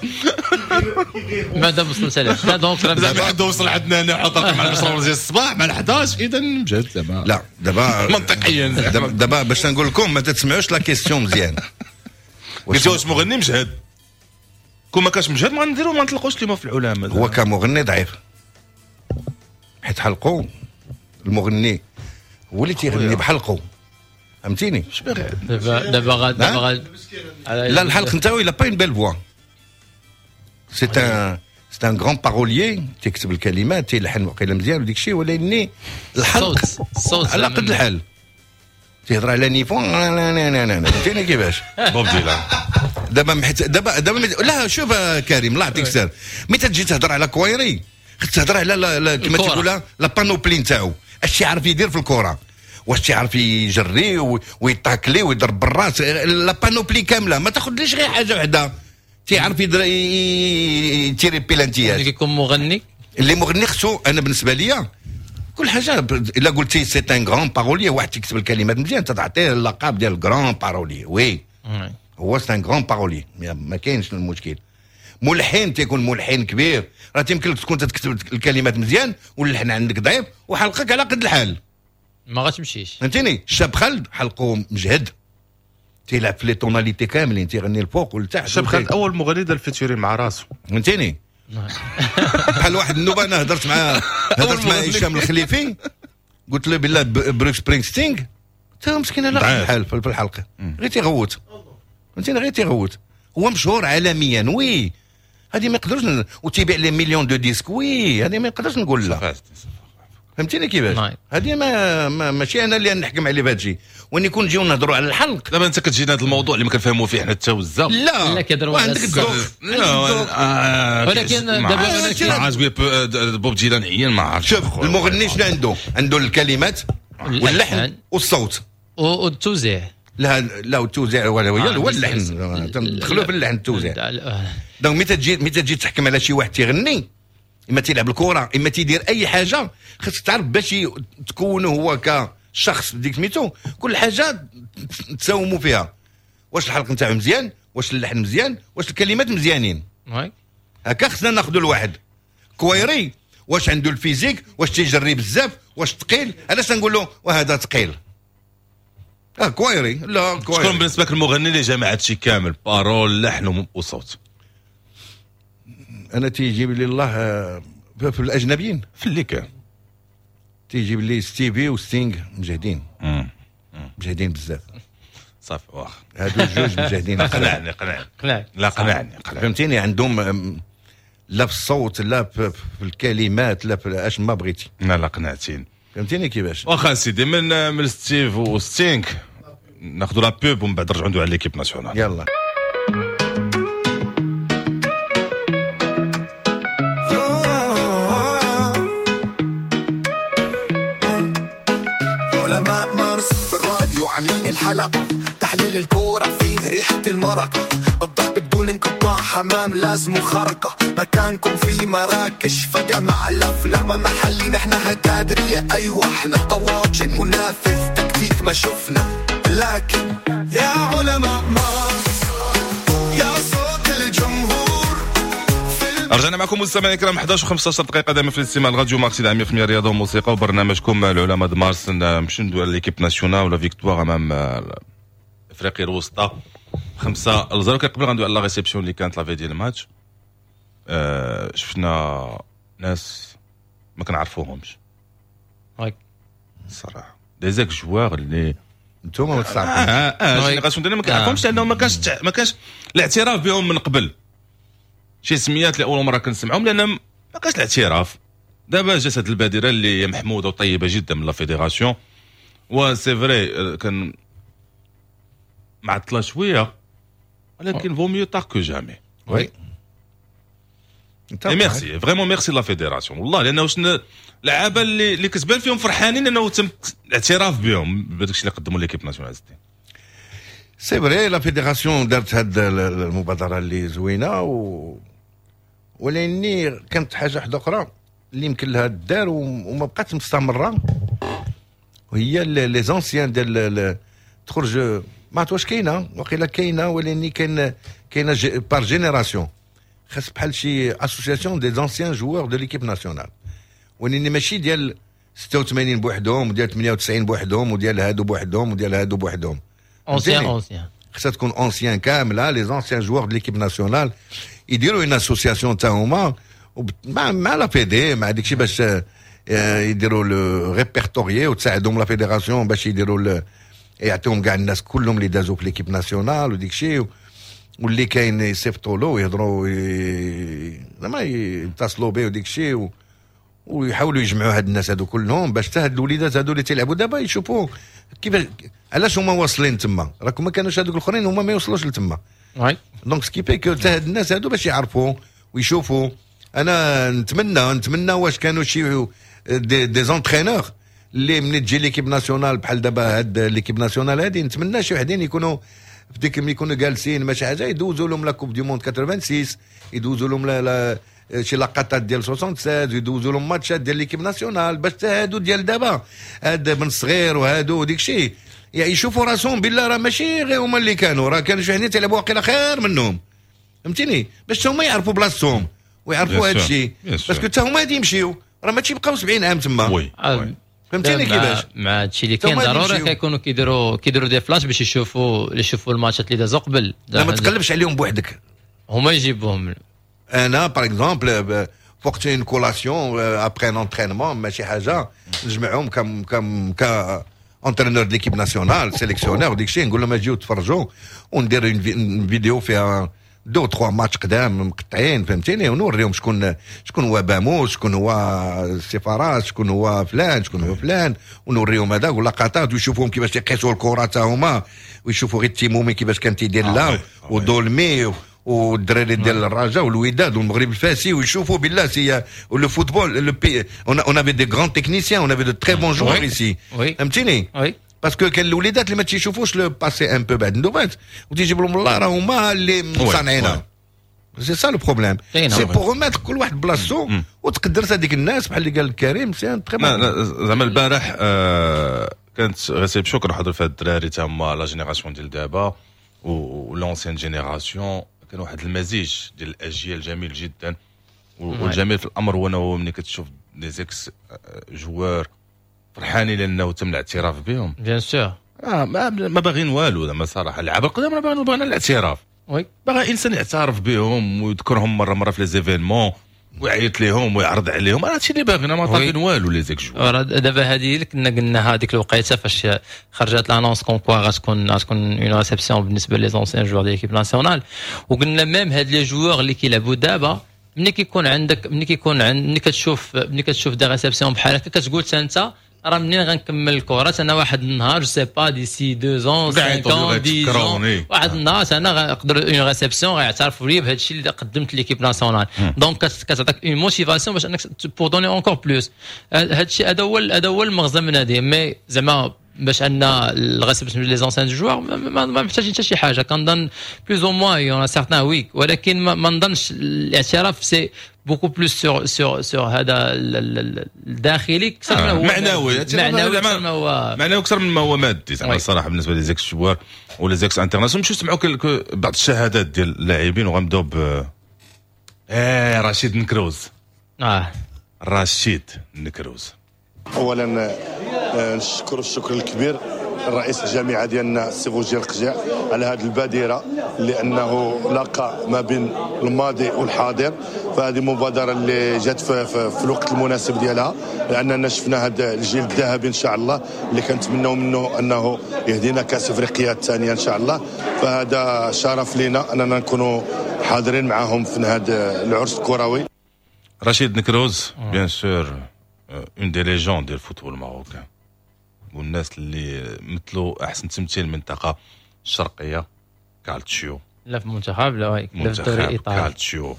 مادام وصلت له دونك زعما حد وصل عندنا هنا حنا طالقين مع 10 ديال الصباح مع 11 اذا مجهد زعما. لا دابا منطقيا دابا باش نقول لكم ما تسمعوش لا كيسيون مزيان. قلت واش مغني مجهد؟ كون ما كانش مجهد ما نديرو ما نطلقوش كيما في العلماء. هو كمغني ضعيف حيت حلقو المغني هو اللي تيغني بحلقو فهمتيني. دابا لا الحلق نتاعو الا با اون بيل فوا سي ان غران باروليي تيكتب الكلمات تيلحن وقيله مزيان وديك الشيء ولكن الحلق الصوت على قد الحال تيهضر على نيفون فهمتيني كيفاش. بوب ديلان دابا لا شوف كريم الله يعطيك السر ملي تجي تهضر على كويري تهضر على كما تقولها لا بانوبلي نتاعو اش يعرف يدير في الكره واش يعرف يجري ويطاكلي ويضرب بالراس لا بانوبلي كامله ما تاخذليش غير حاجه وحده تيعرف يتيري بيلانتيات. كيكون مغني اللي مغني خصو انا بالنسبه ليا كل حاجه الا قلتي سي ان غران بارولي واحد تكتب الكلمات مزيان تعطيه اللقب ديال غران بارولي وي هو سي ان غران بارولي ما كاينش المشكل. ملحن تيكون ملحن كبير راه تيمكن لك تكون تكتب الكلمات مزيان واللحن عندك ضعيف وحلقك على قد الحال ما غاتمشيش فهمتيني. الشاب خالد حلقو مجهد تيلعب في لي طوناليتي كاملين تيغني الفوق والتحت. الشاب خالد اول مغني دار الفيتورين مع راسو فهمتيني. بحال واحد النوبه انا هضرت مع هشام الخليفي قلت له بالله بروك سبرينغستينغ تا مسكين على قد الحال في الحلقه غير تيغوت فهمتيني غير تيغوت. هو مشهور عالميا وي هذه ما يقدرش وتيبيع لي مليون دو ديسك وي هذه ما يقدرش نقول لا فهمتيني كيفاش. هذه ماشي انا اللي نحكم عليه بهذا الشيء وان يكون نجيو نهضروا على الحلق. دابا انت كتجينا هذا الموضوع اللي ما كنفهموا فيه حنا التوزه لا كيهضروا على الذوق ولكن دابا عاجبني بوب ديلان عيان ما عرفتش. شوف المغني شنو عنده الكلمات واللحن والصوت والتوزيع. لا والتوزيع هو اللحن تدخلوا في اللحن التوزيع. دونك متى تجي تحكم على شي واحد تيغني اما تيلعب الكره اما تيدير اي حاجه خاصك تعرف باش تكونه هو كشخص بديك سميتو كل حاجه تساوموا فيها. واش الحلق نتاعو مزيان واش اللحن مزيان واش الكلمات مزيانين هكا خصنا ناخذوا الواحد كويري واش عنده الفيزيك، واش تيجري بزاف، واش ثقيل. علاش نقول له وهذا ثقيل كويري؟ لا كويري. شكون بالنسبه لك المغني اللي جمع هادشي كامل، بارول لحن وصوت؟ انا تيجيب لي الله في الاجنبيين، في اللي كان تيجيب لي ستيفي وستينغ مجهدين بزاف. صافي واخا هادو الجوج مجهدين. قنعني لا قنعني فهمتيني. عندهم لا في الصوت لا في الكلمات لا في اش ما بغيتي. لا قنعتين. فهمتيني كيفاش. واخا سيدي من ستيف وستينغ ناخذوا لا بوب ومن بعد نرجعوا ندويو على ليكيب ناسيونال. يلا. علماء مارس في الراديو عاملين الحلقة، تحليل الكورة فيه ريحة المرقة، الضغط بدون انقطاع حمام لازم خرقة، مكانكم في مراكش فجأة مع الأفلام محلي نحن هالتدرية. أيوة احنا قواجن منافذ تكتيك ما شفنا، لكن يا علماء مارس يا صوت الجمهور. رجعنا معكم مستمعينا الكرام 11 و15 دقيقة دائما في الاستماع الراديو مارسي العام 100% رياضة وموسيقى وبرنامجكم العلماء د مارس. نمشيو ندويو على ليكيب ناسيونال ولا فيكتوار امام افريقيا الوسطى 5-0. قبل غندويو على لا ريسيبسيون اللي كانت لافي ديال الماتش. شفنا ناس ما كنعرفوهمش الصراحة، دي زاك جوار اللي نتوما ما تعرفوش. جينيراسيون ديالنا ما كنعرفهمش لانه ما كانش الاعتراف بهم من قبل. شي سميات اللي اول مره كنسمعهم لان ما كانش الاعتراف. دابا جات هاد البادره اللي هي محموده وطيبه جدا من لا فيديراسيون، و سي فري كان معطله شويه، ولكن فو ميو تار كو جامي. وي ميرسي فريمون ميرسي لا فيديراسيون والله، لانه شنو اللعابه اللي كسبان فيهم فرحانين انه تم الاعتراف بهم بداكشي اللي قدموا ليكيب ناسيونال. سي فري لا فيديراسيون دارت هاد المبادره اللي زوينه ولاني كانت حاجه واحده اخرى اللي يمكن لها دار وما بقات مستمره، وهي لي زونسيان ديال تخرج ما عرفت واش كاينه، وقيلا كاينه ولاني كاينه بار جينيراسيون، خاص بحال شي اسوسياسيون دي زونسيان جوار دو ليكيب ناسيونال، ولاني ماشي ديال 86 بوحدهم وديال 98 بوحدهم وديال هادو بوحدهم وديال هادو بوحدهم. اونسيان خاصها تكون اونسيان كامله، لي زونسيان جوار دو ليكيب ناسيونال يديروا اون اسوسياسيون تاعهما مع لا بي مع داكشي باش يديروا لو ريبرتوريي وتساعدهم لا فيديراسيون باش يديروا يعطيهم كاع الناس كلهم اللي دازوا في ليكيب ناسيونال وديكشي، واللي كاين يصيفطوا له ويهضروا زعما يتصلوا به وديكشي ويحاولوا يجمعوا هاد الناس هادو كلهم باش حتى هاد الوليدات هادو اللي تيلعبوا دابا يشوفوا كيفاش علاش هما واصلين تما، راكم ما كانوش هادوك الاخرين هما ما يوصلوش لتما. دونك سكيبي كو حتى هاد الناس هادو باش يعرفوا ويشوفوا. انا نتمنى واش كانوا شي دي زونترينور اللي من تجي ليكيب ناسيونال بحال دابا هاد ليكيب ناسيونال هادي، نتمنى شي وحدين يكونوا في ديك ملي يكونوا جالسين ماشي حاجه يدوزوا لهم لا كوب دو موند 86، يدوزوا لهم لا شي لقطات ديال 76، يدوزوا لهم ماتشات ديال ليكيب ناسيونال باش حتى هادو ديال دابا هاد بن صغير وهادو ديك الشيء يعني يشوفوا راسهم بالله راه ماشي غير هما اللي كانوا، راه كانوا شي وحدين تيلعبوا واقيلا خير منهم، فهمتيني؟ باش هما يعرفوا بلاصتهم ويعرفوا هاد الشيء، باسكو حتى هما غادي يمشيو راه ماشي يبقاو 70 عام تما. فهمتيني كيفاش؟ مع هادشي اللي كاين ضروري كيكونوا كيديروا دي فلاش باش يشوفوا الماتشات اللي دازوا قبل. لا ما تقلبش عليهم بوحدك، هما يجيبوهم. انا باغ اكزومبل فوقت اون كولاسيون ابري ان انترينمون ماشي حاجه نجمعهم ك انترينور دو ليكيب ناسيونال سيليكسيونور وديك الشيء نقول لهم اجيو تفرجوا وندير اون فيديو فيها 2-3 ماتش قدام مقطعين، فهمتيني؟ ونوريهم شكون هو باموس، شكون هو سيفاراس، شكون هو فلان ونوريهم هذاك ولقطات ويشوفوهم كيفاش يقيسوا الكره تا هما، ويشوفوا غير تيمومي كيفاش كان تيدير لا ودولمي والدراري ديال الرجاء والوداد والمغرب الفاسي، ويشوفوا بالله سي لو فوتبول اون افي دي غران تكنيسيان، اون افي دو تري بون جوار ايسي، فهمتيني؟ باسكو كاين الوليدات اللي ما تيشوفوش لو باسي ان بو بعد النوبات وتيجيب لهم الله راه هما اللي مصنعينها. سي سا لو بروبليم، سي بوغ ماتر كل واحد بلاصتو وتقدرت هذيك الناس بحال اللي قال كريم سي ان تري بون. زعما البارح كانت غسيل بشكر حضر في الدراري تا هما لا جينيراسيون ديال دابا و لونسيان جينيراسيون، كان واحد المزيج ديال الاجيال جميل جدا. والجميل في الامر هو انه ملي كتشوف لي زيكس جوار فرحانين لانه تم الاعتراف بهم بيان سور ما باغيين والو زعما صراحه اللعابه القدام باغيين الاعتراف وي باغي انسان يعترف بهم ويذكرهم مره في لي زيفينمون ويعيط لهم ويعرض عليهم هادشي اللي باغينا ما طالبين والو لي زيك جوار دابا هذه اللي كنا قلنا هذيك الوقيته فاش خرجت لانونس كون كوا غتكون اون ريسبسيون بالنسبه لي زونسيان جوار ديال ليكيب ناسيونال وقلنا ميم هاد لي جوار اللي كيلعبوا دابا ملي كتشوف دي ريسبسيون بحال هكا كتقول انت راه منين غنكمل الكره انا واحد النهار جو سي با ديسي 2 ans 5 ans 10 ans واحد النهار انا غنقدر اون ريسبسيون غيعترفوا لي بهذا الشيء اللي قدمت ليكيب ناسيونال دونك كتعطيك اون موتيفاسيون باش انك بور دوني اونكور بلوس هذا الشيء هذا هو المغزى من هذه مي زعما باش ان الريسبسيون لي زونسيان جوار ما محتاجين حتى شي حاجه كنظن بلوز او موان يون سارتان وي ولكن ما نظنش الاعتراف سي beaucoup plus sur هذا الداخلي اكثر ما هو معنوي اكثر من ما هو مادي زعما الصراحه بالنسبه لي زيكس جوار ولا زيكس انترناسيونال نمشيو نسمعوا بعض الشهادات ديال اللاعبين وغنبداو ب رشيد نكروز رشيد نكروز. اولا نشكر الشكر الكبير الرئيس الجامعه ديالنا السي فوجي القجع على هذه البادره لانه لاقى ما بين الماضي والحاضر فهذه مبادره اللي جات في الوقت المناسب ديالها لاننا شفنا هذا الجيل الذهبي ان شاء الله اللي كنتمناو منه انه يهدينا كاس افريقيا الثانيه ان شاء الله فهذا شرف لنا اننا نكونوا حاضرين معهم في هذا العرس الكروي. رشيد نكروز بيان سور اون دي ليجوند ديال الفوتبول الماروكان والناس اللي مثلوا احسن تمثيل المنطقه الشرقيه كالتشيو لا في المنتخب لا في الدوري الايطالي كالتشيو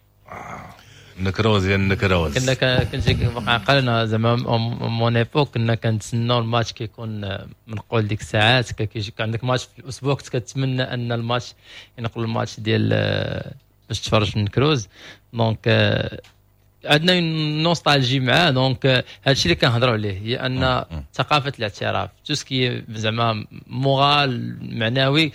نكروز يا نكروز كنا قالنا زعما مون ايبوك كنا كنتسناو الماتش كيكون منقول ديك الساعات كان عندك ماتش في الاسبوع كنت كتمنى ان الماتش ينقل الماتش ديال باش تفرج في نكروز دونك عندنا نوستالجي معاه دونك هادشي اللي كنهضروا عليه هي ان ثقافه الاعتراف توسكي زعما مورال معنوي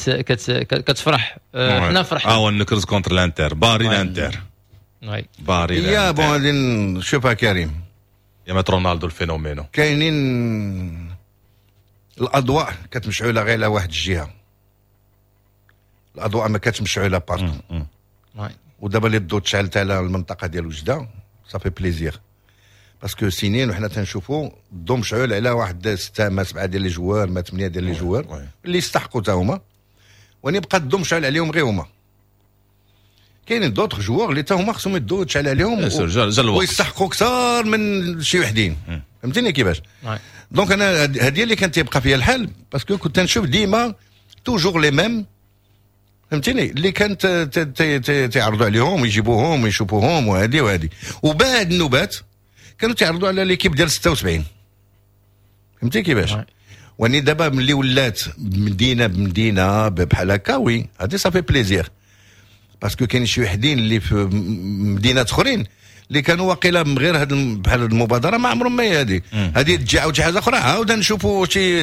كتفرح حنا فرحنا نكرز كونتر الانتر باري الانتر وي باري يا بون غادي نشوفها كريم يا مات رونالدو الفينومينو كاينين الاضواء كتمشعوله غير على واحد الجهه الاضواء ما كتمشعوله بارتو ودابا اللي الضوء تشعلت على المنطقه ديال وجده صافي بليزير باسكو سنين وحنا تنشوفوا الضوء مشعول على واحد 6 ما 7 ديال لي جوار ما 8 ديال لي جوار اللي يستحقوا حتى هما ونبقى الضوء مشعول عليهم غير هما كاينين دوطخ جوار اللي حتى هما خصهم الضوء تشعل عليهم ويستحقوا اكثر من شي وحدين فهمتيني كيفاش دونك انا هذه اللي كانت تيبقى فيها الحال باسكو كنت نشوف ديما توجور لي ميم فهمتيني اللي كانت تعرضوا عليهم ويجيبوهم ويشوفوهم وهذه وبعد النوبات كانوا تعرضوا على ليكيب ديال 76 فهمتي كيفاش واني دابا ملي ولات مدينه بمدينه بحال هكا وي هذه صافي بليزير باسكو كاين شي وحدين اللي في مدينات اخرين اللي كانوا واقيلا من غير بحال المبادره ما عمرهم ما هذه تجي عاود شي حاجه اخرى عاود نشوفوا شي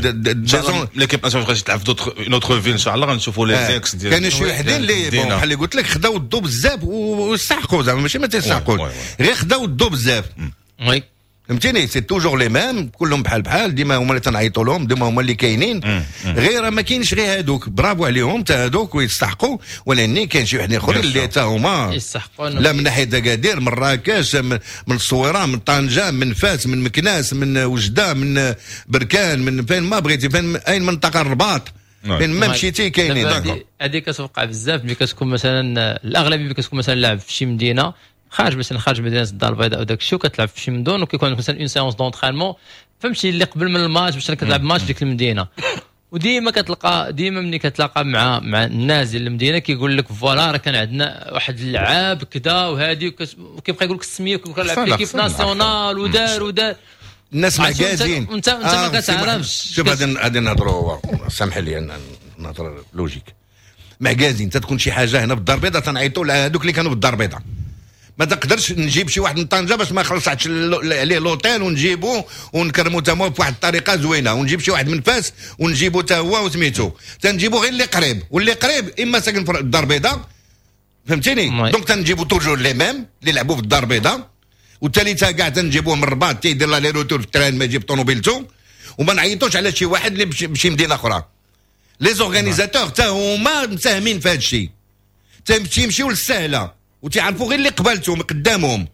ليكيب ناسيونال غادي تلعب في نوتر فيل ان شاء الله غنشوفوا لي زيكس ديال كاين شي وحدين اللي بحال اللي قلت لك خداو الضو بزاف ويستحقوا زعما ماشي ما تيستحقوش غير خداو الضو بزاف وي فهمتيني سي توجور لي ميم كلهم بحال ديما هما اللي تنعيطوا لهم ديما هما اللي كاينين غير ما كاينش غير هذوك برافو عليهم حتى هذوك ويستحقوا ولكن كاين شي وحدين اخرين اللي حتى هما يستحقوا لا من ناحيه اكادير من مراكش من الصويره من طنجه من فاس من مكناس من وجده من بركان من فين ما بغيتي فين اي منطقه الرباط فين ما مشيتي كاينين هذه كتوقع بزاف ملي كتكون مثلا الاغلبيه ملي كتكون مثلا لاعب في شي مدينه خارج مدينه الدار البيضاء وداك الشيء وكتلعب في شي مدن وكيكون مثلا اون سيونس دونطرينمون فهمتي اللي قبل من الماتش باش كتلعب ماتش في ديك المدينه وديما ملي كتلاقى مع الناس ديال المدينه كيقول لك فوالا راه كان عندنا واحد اللعاب كذا وهذه وكيبقى يقول لك السميه وكيبقى لعب في ليكيب ناسيونال ودار الناس معقادين انت ما كتعرفش شوف غادي نهضروا سامح لي نهضر لوجيك معقادين تكون شي حاجه هنا بالدار البيضاء تنعيطوا لهذوك اللي كانوا بالدار البيضاء ما تقدرش نجيب شي واحد من طنجه باش ما خلصش عليه لوطيل ونجيبوه ونكرمو تا هو بواحد الطريقه زوينه ونجيب شي واحد من فاس ونجيبو تا هو وسميتو تنجيبو غير اللي قريب واللي قريب اما ساكن في الدار البيضاء فهمتيني؟ دونك تنجيبوا توجور لي ميم اللي لعبوا في الدار البيضاء، والثالثه كاع تنجيبوه من الرباط تيدير لا لي روتور في التران ما يجيب طوموبيلتو، وما نعيطوش على شي واحد اللي بشي مدينه اخرى. لي زورغانيزاتور تا هما مساهمين في هذا الشيء، تيمشيو للسهله وتيعرفوا غير اللي قبالتهم قدامهم.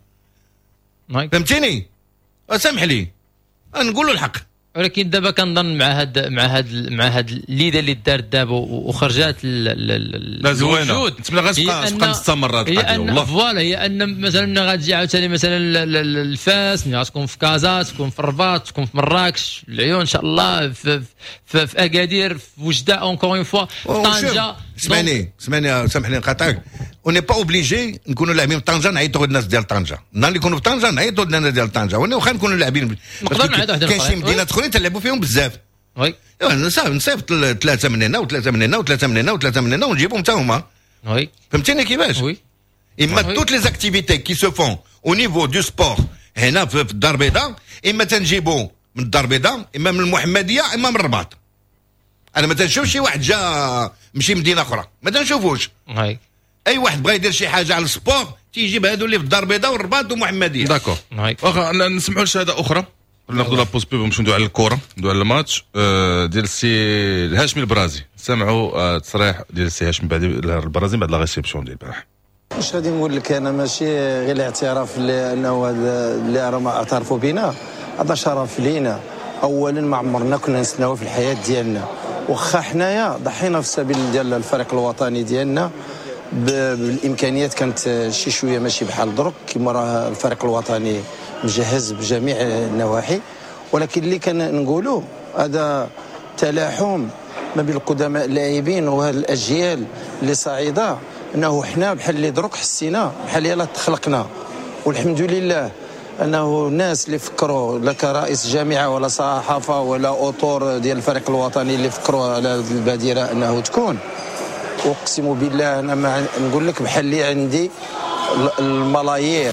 فهمتيني؟ سامح لي نقولوا الحق. ولكن دابا كنظن مع هاد الليده اللي دارت دابا وخرجات لا زوينه نتمنى غتبقى مستمره والله. فوالا هي ان مثلا ملي غتجي عاوتاني مثلا الفاس، ملي غتكون في كازا، تكون في الرباط، تكون في مراكش، العيون ان شاء الله في اكادير، في وجده، اونكور اون فوا في طنجه. سمعني سامحني نقاطعك. وني با اوبليجي نكونوا لاعبين في طنجه نعيطوا الناس ديال طنجه، النهار اللي يكونوا في طنجه نعيطوا الناس ديال طنجه، واخا نكونوا لاعبين كاين شي مدينات اخرين تلعبوا فيهم بزاف. وي نصيفط 3 من هنا و3 من هنا و3 من هنا و3 من هنا ونجيبهم حتى هما. وي فهمتيني كيفاش؟ وي اما توت لي زاكتيفيتي كي سو فون او نيفو دو سبور هنا في الدار البيضاء، اما تنجيبوا من الدار البيضاء، اما من المحمديه، اما من الرباط. انا ما تنشوفش شي واحد جا مشي مدينه اخرى، ما تنشوفوش. اي واحد بغى يدير شي حاجه على السبور تيجيب هادو اللي في الدار البيضاء والرباط ومحمديه. داكور. واخا نسمعوا لشهاده اخرى، ناخذوا لا بوز بيب ونمشيو ندويو على الكره، ندويو على الماتش ديال السي الهاشمي البرازي. سمعوا تصريح ديال السي هاشمي بعد البرازي بعد لا ريسيبسيون ديال البارح. واش غادي نقول لك، انا ماشي غير الاعتراف انه هذا اللي راهم اعترفوا بنا هذا شرف لينا. اولا ما عمرنا كنا نسناو في الحياه ديالنا، واخا حنايا ضحينا في السبيل ديال الفريق الوطني ديالنا بالامكانيات كانت شي شويه ماشي بحال درك كما راه الفريق الوطني مجهز بجميع النواحي. ولكن اللي كان نقولوا هذا تلاحم ما بين القدماء اللاعبين وهذه الاجيال اللي صاعده، انه حنا بحال اللي درك حسينا بحال يلا تخلقنا. والحمد لله انه الناس اللي فكروا لا كرئيس جامعه ولا صحافه ولا اوتور ديال الفريق الوطني اللي فكروا على البادره انه تكون، اقسم بالله انا ما نقول لك بحال اللي عندي الملايير.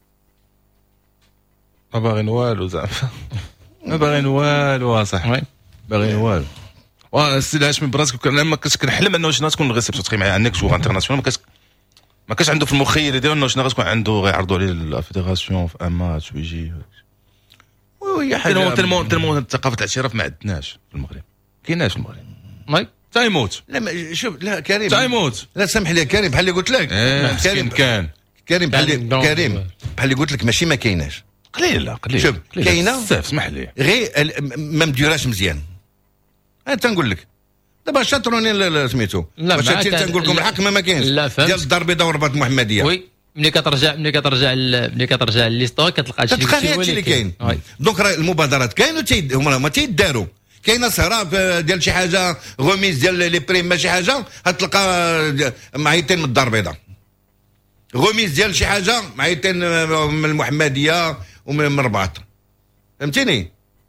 ما باغيين والو زعما، ما باغيين والو صح، باغيين والو. السي الهاشمي براسك ما كنحلم انه شنو تكون الريسبسيون تخي معايا عندك جوغ انترناسيونال، ما كاش عنده في المخيله ديالو انه شنو غتكون عنده غيعرضوا عليه لا فيدراسيون في ان ماتش ويجي. وي حاجه تلمو ثقافه الاعتراف ما عندناش في المغرب، كايناش في المغرب. تايموت لا شوف، لا كريم تايموت، لا سامح لي كريم بحال اللي قلت لك. كريم بحال اللي قلت لك ماشي ما كايناش، قليل شوف كاينه بزاف اسمح لي غير ما مديراش مزيان. انا تنقول لك دابا شاطروني سميتو واش تنقول لكم الحق ما كاينش ديال الدار البيضاء والرباط المحمديه. وي ملي كترجع للهيستوريك كتلقى هادشي اللي كاين. دونك راه المبادرات كاينه هما تيداروا، كاينه سهره ديال شي حاجه غوميز ديال لي بريم ماشي حاجه غتلقى معيطين من الدار البيضاء، غوميز ديال شي حاجه معيطين من المحمديه ومن الرباط. فهمتيني؟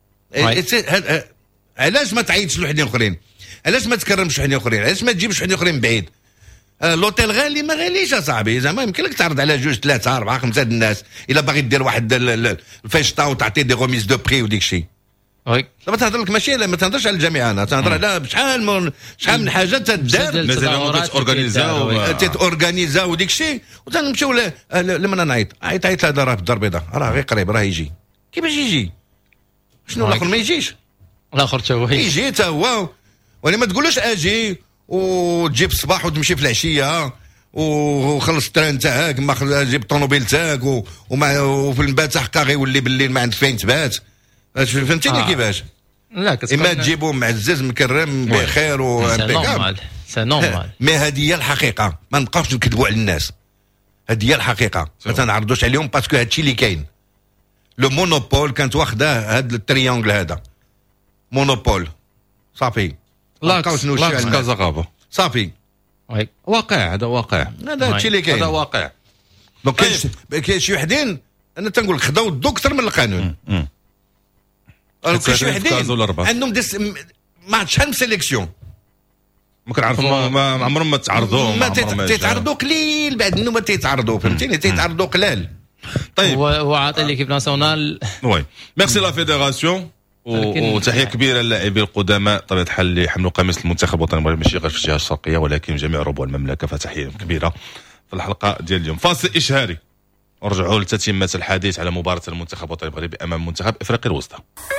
علاش ما تعيطش لوحدين اخرين؟ علاش ما تكرمش وحدين اخرين؟ علاش ما تجيبش وحدين اخرين بعيد؟ لوتيل غالي ما غاليش اصاحبي، زعما يمكن لك تعرض على 2 3 4 5 الناس الا باغي دير واحد الفيشطه وتعطي دي غوميز دو بري وديك الشيء. وي دابا تهضر لك ماشي ما تهضرش على الجامعه، انا تهضر على شحال من حاجه تدار مازال تيتورغانيزا وديك الشيء. وتنمشيو لما انا عيط هذا راه في الدار البيضاء راه غير قريب راه يجي. كيفاش يجي؟ شنو الاخر ما يجيش؟ الاخر حتى هو يجي حتى هو، ولا ما تقولوش اجي وتجيب الصباح وتمشي في العشيه وخلص التران تاعك، ما جيب الطوموبيل تاعك وفي البات حقا غيولي بالليل ما عندك فين تبات. فهمتيني كيفاش؟ لا اما تجيبو معزز مكرم بخير وامبيكابل سي نورمال. مي هذه هي الحقيقه، ما نبقاوش نكذبوا على الناس. هذه هي الحقيقه، ما تنعرضوش عليهم باسكو هادشي اللي كاين. لو مونوبول كانت واخده هاد التريونغل هذا مونوبول صافي. لا كازا غابه صافي. واقع، هذا واقع، هذا هادشي اللي كاين، هذا واقع. دونك كاين شي وحدين انا تنقول لك خداو الدكتور من القانون. كاين شي وحدين عندهم ما شحال من سيليكسيون ما كنعرفوا، ما عمرهم ما تعرضوا، ما تيتعرضوا قليل، بعد انه ما تيتعرضوا. فهمتيني؟ تيتعرضوا قلال. طيب هو عاطي ليكيب ناسيونال. وي ميرسي لا فيدراسيون، وتحيه كبيره للاعبين القدماء طبيعه الحال اللي حملوا قميص المنتخب الوطني المغربي، ماشي غير في الجهه الشرقيه ولكن جميع ربوع المملكه، فتحيه كبيره. في الحلقه ديال اليوم. فاصل اشهاري ورجعوا لتتمه الحديث على مباراه المنتخب الوطني المغربي امام منتخب افريقيا الوسطى.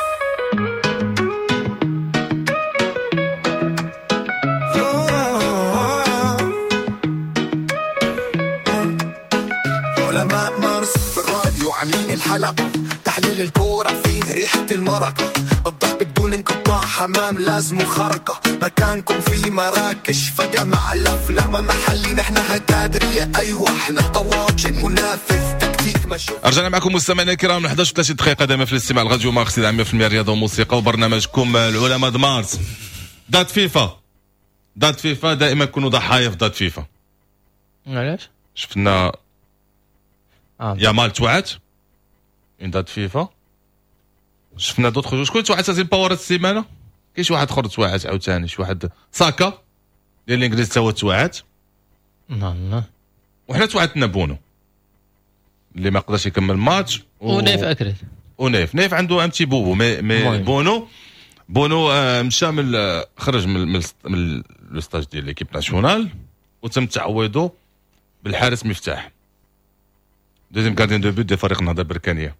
علماء مارس في الراديو عاملين الحلقة، تحليل الكورة فيه ريحة المرقة، الضغط بدون انقطاع، حمام لازم خرقة، مكانكم في مراكش فجأة مع الأفلام محلي، نحن هكادرية أيوة احنا طواجن منافذ تكتيك مشهور. رجعنا معكم مستمعينا الكرام من 11 30 دقيقة دائما في الاستماع الغاديو ماركس 100% رياضة وموسيقى وبرنامجكم العلماء د مارس. دات فيفا دائما كونوا ضحايا في دات فيفا. علاش؟ شفنا يامال توعت اون دات فيفا، شفنا دوطخ شكون توعت هذه الباور السيمانه، كاين شي واحد اخر توعت عاوتاني، شي واحد ساكا ديال الانجليز تا هو توعت، لا وحنا توعتنا بونو اللي ما قدرش يكمل الماتش ونايف اكرت نايف عنده امتي بوبو مي بونو مشى خرج من الستاج ديال ليكيب ناسيونال وتم تعويضه بالحارس مفتاح دوزيام كارديان دو بوت ديال فريق النهضه البركانيه.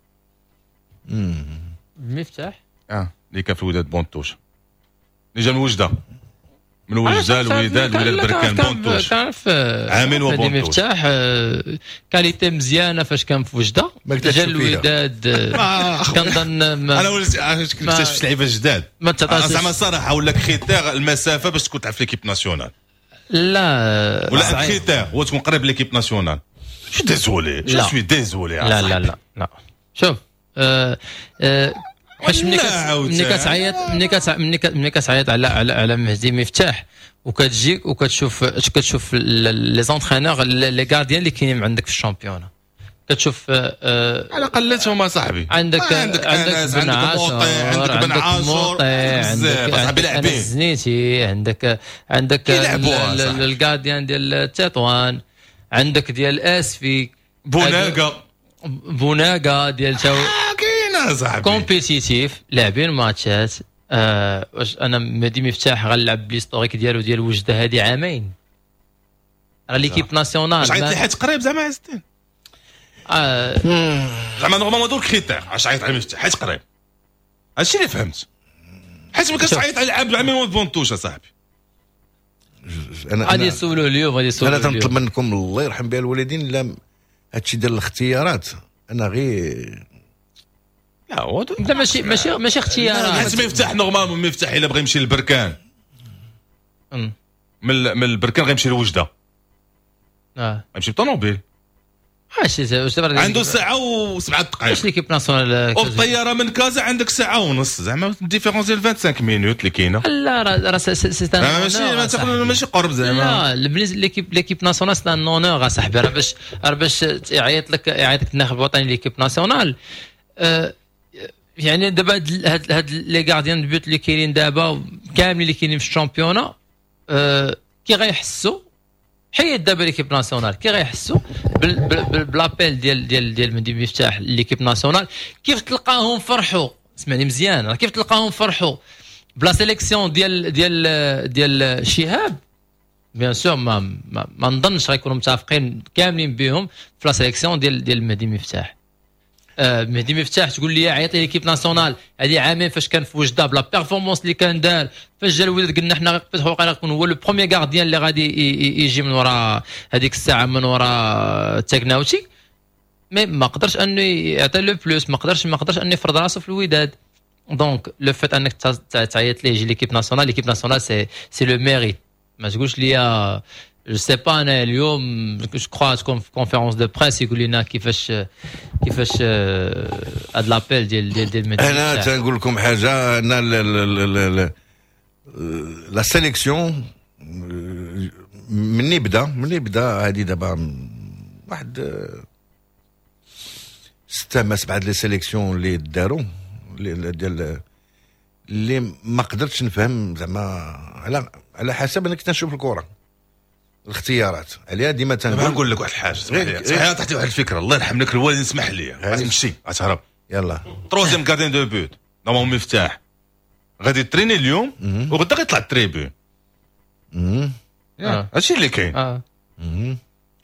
مفتاح اللي كان في الوداد بونتوش اللي جا من وجده الوداد بركان بونتوش عامين وبونتوش. مفتاح كاليتي مزيانه فاش كان في وجده، جا الوداد كنظن انا وليت اكتشفت لعيبه جداد زعما صراحه ولا كريتير المسافه باش تكون تعرف ليكيب ناسيونال، لا ولا كريتير هو تكون قريب ليكيب ناسيونال. جو سوي ديزولي لا شوف واش ملي كتعيط على مهدي مفتاح وكتجيك كتشوف لي زونترينور لي غارديان اللي كاينين عندك في الشامبيون، كتشوف على قلتهم اصاحبي عندك بن عاشور، عندك موطي، الزنيتي، عندك الغارديان ديال تطوان، عندك ديال اسفي بوناغا ديال تاو كاين صاحبي كومبيتيتيف لاعبين ماتشات. واش انا مهدي مفتاح غنلعب ليستوريك ديالو ديال وجده هذه عامين راه ليكيب ناسيونال واش عيط لي حيت قريب زعما عز الدين زعما نورمالمون دول كريتير اش عيط على مفتاح حيت قريب، هادشي اللي فهمت، حيت ما كتعيط على لعب عامين بونتوش اصاحبي. غادي يسولوا اليوم انا تنطلب منكم الله يرحم بها الوالدين لا هادشي ديال الاختيارات انا غير لا هو ماشي اختيارات. حيت مفتاح نورمالمون مفتاح الا بغى يمشي للبركان من البركان غيمشي لوجده غيمشي بطوموبيل عنده ساعه و7 دقائق. واش ليكيب ناسيونال والطياره من كازا عندك ساعه ونص زعما ديفيرونس ديال 25 مينوت اللي كاينه. لا راه ماشي قرب زعما. لا بالنسبه ليكيب ناسيونال سي ان اونور اصاحبي، راه باش يعيط لك الناخب الوطني ليكيب ناسيونال. يعني دابا هاد لي غارديان بوت اللي كاينين دابا كاملين اللي كاينين في الشامبيونا كي غيحسوا حيد دابا ليكيب ناسيونال كي غيحسوا بالابيل ديال مهدي مفتاح ليكيب ناسيونال، كيف تلقاهم فرحوا اسمعني مزيان، راه كيف تلقاهم فرحوا بلا سيليكسيون ديال شهاب بيان سور ما نظنش غيكونوا متفقين كاملين بهم في لا سيليكسيون ديال مهدي مفتاح. مهدي مفتاح تقول لي عيط لي ليكيب ناسيونال هذه عامين فاش كان في وجده بلا بيرفورمانس اللي كان دار، فاش جا الوداد قلنا حنا فتحوا وقيلا يكون هو لو بروميير غارديان اللي غادي يجي من وراء هذيك الساعه من وراء تاكناوتي، مي ما قدرش انه يعطي لو بلوس، ما قدرش انه يفرض راسه في الوداد. دونك لو فات انك تعيط ليه يجي ليكيب ناسيونال سي لو ميريت. ما تقولش لي جو سي با انا اليوم جو كخوا تكون في كونفيرونس دو بريس يقول لنا كيفاش هاد لابيل ديال انا تنقول لكم حاجه، انا لا سيليكسيون مني بدا هذه دابا واحد 6 لي سيليكسيون اللي داروا ديال اللي ما قدرتش نفهم زعما على حسب انا كنت نشوف الكره الاختيارات عليها ديما نقول لك واحد الحاجه صحيح تحتي واحد الفكره الله يرحم لك الوالد اسمح لي غتمشي غتهرب يلا تروزيام كاردين دو بوت نورمالمون مفتاح غادي تريني اليوم وغدا غيطلع التريبون هادشي اللي كاين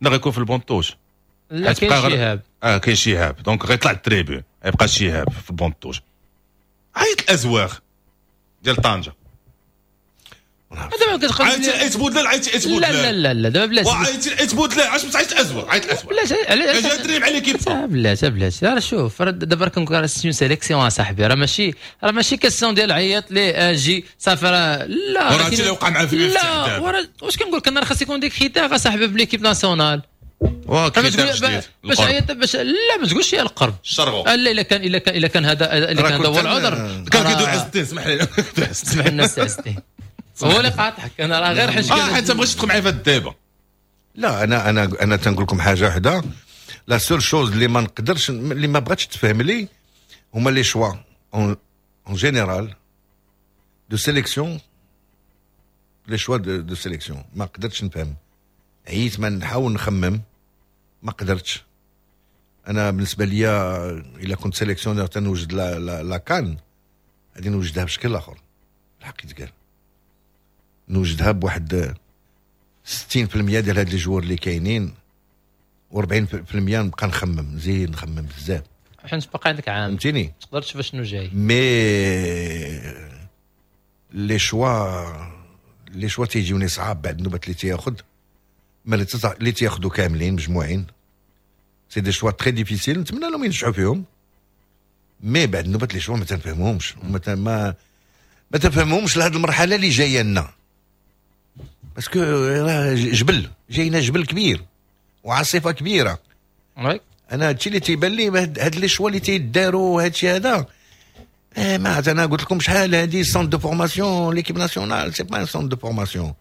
غيكون في البونطوش. لا كاين شهاب. كاين شهاب دونك غيطلع التريبي يبقى شهاب في البونطوش. عيط الازواغ ديال طنجه هذا ما كتقول عيط بودلال لا دابا بلاتي عيط بودلال علاش ما تعيطش الازواغ عيط الازواغ علاش جا دريب على ليكيب بلاتي راه شوف دابا كنقول راه سيون سيليكسيون اصاحبي راه ماشي كاستيون ديال عيط لي اجي صافي لا راه هادشي اللي وقع مع في لا واش كنقول لك انا خاص يكون ديك خيتاغ اصاحبي بليكيب ناسيونال باش عيط باش لا ما تقولش يا القرب الشرغو لا الا كان هذا هو العذر كان كيدوي عز الدين اسمح لي اسمح لنا عز الدين هو اللي قاطعك انا راه غير حيت حتى بغيتش تدخل معايا في الدابه. لا انا تنقول لكم حاجه واحده لا سول شوز اللي ما نقدرش اللي ما بغاتش تفهم لي هما لي شوا اون جينيرال دو سيليكسيون لي شوا دو سيليكسيون ما قدرتش نفهم عييت ما نحاول نخمم ما قدرتش. انا بالنسبه لي الا كنت سيليكسيونير تنوجد لا كان غادي نوجدها بشكل اخر الحقيقه قال نوجدها بواحد 60% ديال هاد لي جوار اللي كاينين و40% نبقى نخمم بزاف حيت باقي عندك عام فهمتيني تقدر تشوف شنو جاي مي لي شوا تيجيوني صعاب بعد النوبات اللي تياخذ اللي تياخذوا كاملين مجموعين سي دي شوا تري ديفيسيل نتمنى لهم ينجحوا فيهم مي بعد النوبات اللي شوا ما تنفهمهمش ما تفهمهمش لهاد المرحله اللي جايه لنا باسكو راه جاينا جبل كبير وعاصفه كبيره. انا هادشي اللي تيبان لي هاد لي شوا اللي تيداروا هادشي هذا ما انا قلت لكم شحال هادي سونت دو فورماسيون ليكيب ناسيونال سي با سونت دو فورماسيون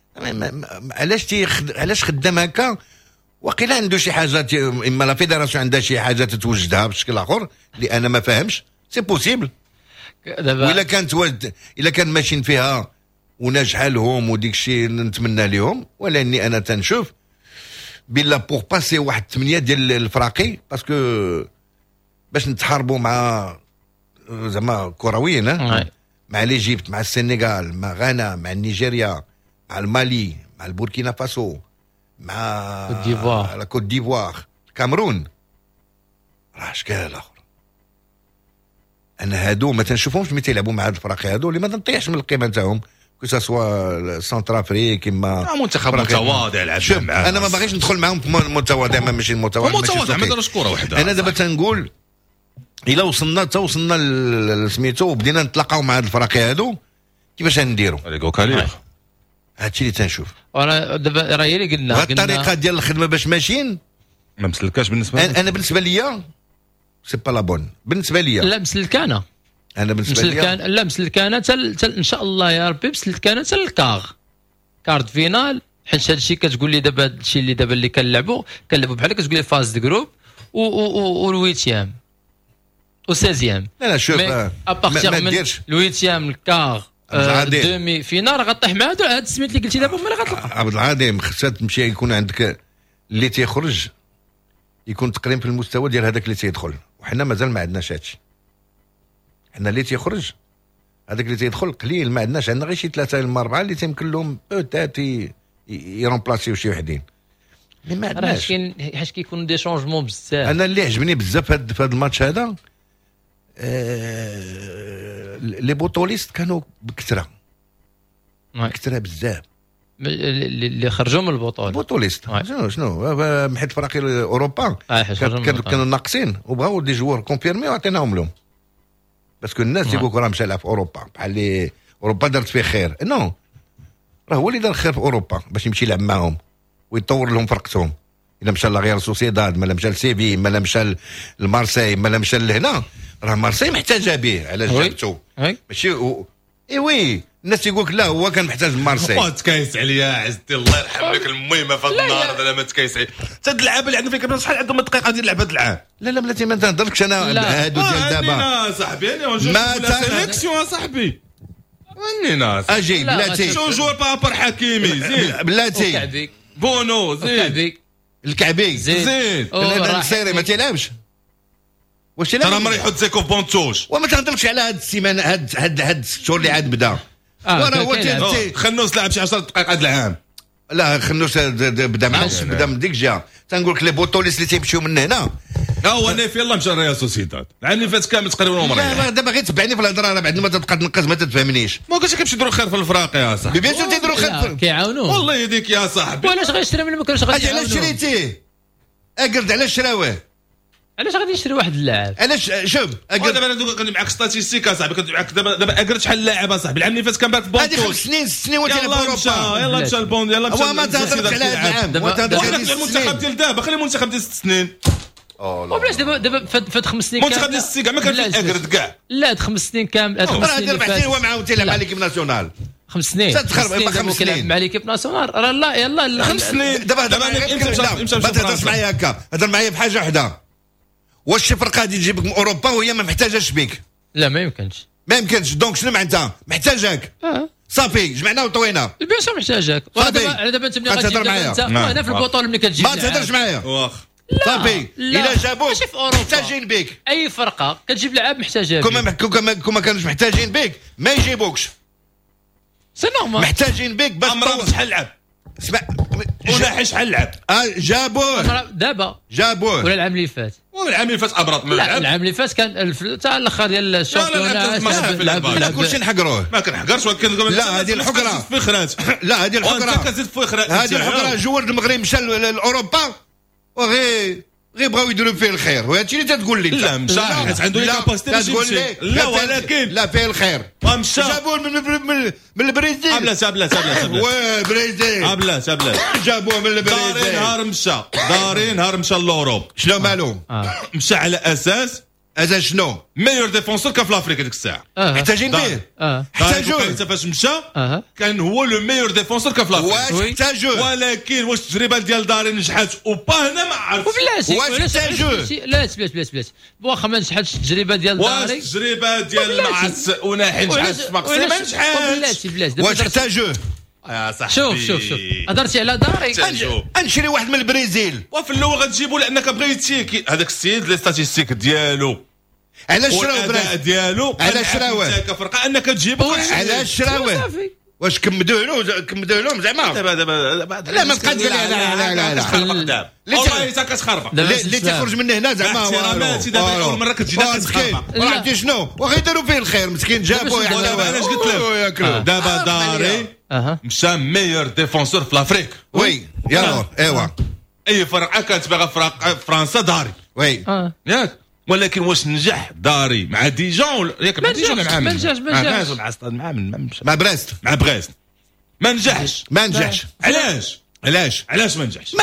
علاش خدام هكا وقيلا عنده شي حاجات اما لا فيدراسيون عندها شي حاجه تتوجدها بشكل اخر اللي انا ما فاهمش سي بوسيبل وإلا الا كان ماشيين فيها وناجحه لهم وديك الشيء نتمنى لهم ولاني انا تنشوف بلا بوغ باسي واحد 8 ديال الفراقي باسكو باش نتحاربوا مع زعما كرويين مع ليجيبت مع السنغال مع غانا مع نيجيريا مع المالي مع البوركينا فاسو مع كوت ديفوار الكامرون راه اشكال اخر. انا هادو ما تنشوفهمش ملي تيلعبوا مع هاد الفرق هادو اللي ما تنطيحش من القيمه نتاعهم كو سوا سنتر افريك كيما منتخب متواضع لعب معاه. انا ما باغيش ندخل معاهم في متواضع ما ماشي متواضع ما دارش كره وحده. انا دابا تنقول الا وصلنا سميتو وبدينا نتلاقاو مع هاد الفرق هادو كيفاش غنديروا هادشي اللي تنشوف. وانا دابا راه هي اللي قلنا الطريقه ديال الخدمه باش ماشيين ما مسلكاش بالنسبه لي. انا بالنسبه ليا سي با لا بون بالنسبه ليا. لا مسلكانه انا بالنسبه ليا لا مسلكانه ان شاء الله يا ربي مسلكانه حتى الكار كارد فينال حيت هادشي كتقول لي دابا هادشي اللي دابا اللي كنلعبوا بحال كتقول لي فاز دي جروب والويتيام و16 لا شوف ما ديرش الويتيام الكار دومي فينال غطيح مع هاد السميت اللي قلتي دابا هما اللي غتلقى. عبد العظيم خصها تمشي يكون عندك اللي تيخرج يكون تقريبا في المستوى ديال هذاك اللي تيدخل وحنا مازال ما عندناش هادشي. حنا اللي تيخرج هذاك اللي تيدخل قليل ما عندناش غير شي 3 ولا 4 اللي تيمكن لهم بوتات يرومبلاسيو شي وحدين اللي ما عندناش. حاش كيكونوا دي شونجمون بزاف. انا اللي عجبني بزاف في هذا الماتش هذا لي بوطوليست كانوا بكثره بزاف اللي خرجوا من البطوله بوطوليست شنو حيت فراقي اوروبا كانوا ناقصين وبغاو دي جوار كونفيرمي وعطيناهم لهم باسكو الناس يقولوا راه مشى لعب في اوروبا بحال اللي اوروبا دارت فيه خير نو راه هو اللي دار خير في اوروبا باش يمشي يلعب معاهم ويطور لهم فرقتهم. الا مشى لغير سوسيداد ما مشى لسيفي ما مشى لمارسي ما مشى لهنا راه مارسي محتاجه به على جابتو ماشي وي الناس يقولك لا هو كان محتاج مارسي. ما تكايس عليا عزتي الله يرحم لك المهمه في هذا النهار هذا ما تكايس عليا حتى اللعابه اللي عندنا فيك شحال عندهم دقيقه ديال لعب هذا العام. لا بلاتي ما تهضركش انا هادو ديال دابا انا صاحبي انا ما سيليكسيون صاحبي اني ناس اجي بلاتي شو جور بابر حكيمي زين بلاتي بونو زين الكعبي زين النصيري ما تيلعبش واش ترى مريح تزيكو في بونتوش وما تهضرش على هاد السيمانه هاد الشهور اللي عاد بدا وراه هو خنوس لعب شي 10 دقائق هذا العام لا خنوش بدا معاش بدا من ديك الجهه تنقول لك لي بوطوليس اللي تيمشيو من هنا هو نايف يلاه مشى ريال سوسيداد العام اللي فات كامل تقريبا عمري دابا غير تبعني في الهضره بعد ما تبقى تنقز ما تتفهمنيش ما قلتش كيمشي يديروا خير في الفراق يا صاحبي بيان سور تيديروا خير كيعاونوه والله يديك يا صاحبي وعلاش غيشري من ما كانش غادي علاش شريتيه اقرد علاش شراوه علاش غادي يشري واحد اللاعب علاش شوف دابا انا كندوي معاك ستاتيستيك اصاحبي كندوي معاك دابا اقرد شحال لاعب اصاحبي العام اللي فات كان باك بونطوس هذه 5 سنين 6 سنين وانت في اوروبا يلا مشى البون يلا مشى هو ما تهضرش على هذا العام وحنا المنتخب ديال دابا خلي المنتخب ديال 6 سنين وبلاش دابا فات 5 سنين المنتخب ديال 6 كاع ما كان فيه اقرد كاع لا هاد 5 سنين كامل هاد 5 سنين 4 سنين هو معاهم تيلعب مع ليكيب ناسيونال 5 سنين تتخرب 5 سنين مع ليكيب ناسيونال راه لا يلا 5 سنين دابا ما تهضرش معايا هكا هضر معايا بحاجه وحده واش شي فرقه غادي تجيبك من اوروبا وهي ما محتاجاش بك لا ما يمكنش دونك شنو معناتها محتاجاك صافي جمعنا وطوينا البيان سور محتاجاك دابا انت ملي غتجيب انت هنا في البطوله ملي كتجي ما تهضرش معايا واخ صافي الا جابوك ماشي في اوروبا محتاجين بك اي فرقه كتجيب لعاب محتاجه كما كانوش محتاجين بك ما يجيبوكش سي نورمال محتاجين بك باش عمرو شحال لعب اسمع وناحي شحال لعب جابوه دابا جابوه ولا العام اللي فات والعام اللي فات ابرط من لا العام اللي فات كان تاع الاخر ديال الشامبيون كلشي نحقروه ما كنحقرش ولكن لا هذه الحقره فخرات لا هذه الحقره وانت كتزيد فخرات هذه الحقره جوار المغرب مشى لاوروبا وغي بغاو يديروا فيه الخير وهادشي اللي تتقول لي لا مشى حيت عنده كاباسيتي باش يمشي لا ولكن لا فيه الخير ومشى جابوه من البرازيل بلاش واه برازيل بلاش جابوه من البرازيل داري نهار مشى لوروب شنو مالو مشى على اساس شنو ميور ديفونسور كان في لافريك ديك الساعه محتاجين به احتاجوه انت فاش مشى كان هو لو ميور ديفونسور كان في لافريك واش احتاجوه ولكن واش التجربه ديال داري نجحت وبا هنا ما عرفتش وبلاتي واش احتاجوه لا بلاتي واخا ما نجحتش التجربه ديال داري واش التجربه ديال معس وناحي نجحت في مقصي ما نجحتش بلاتي واش احتاجوه يا صاحبي شوف هضرتي على داري نشري واحد من البرازيل وفي الاول غتجيبو لانك بغيتي هذاك السيد لي ستاتيستيك ديالو علاش شراوه الاداء ديالو علاش شراوه انت كفرقه انك تجيبو علاش شراوه واش كمدوا لهم زعما دابا لا ما تقدر لا والله انت كتخربق اللي تخرج من هنا زعما احتراماتي دابا اول مره كتجينا كتخربق عرفتي شنو وغيديروا فيه الخير مسكين جابوه علاش قلت لك دابا داري مشى ميور ديفونسور في لافريك وي يلا ايوا اي فرقه كانت باغا فرنسا داري وي ياك ولكن واش نجح داري مع ديجون ياك مع ديجون مع ما نجحش مع بريست ما نجحش علاش ما نجحش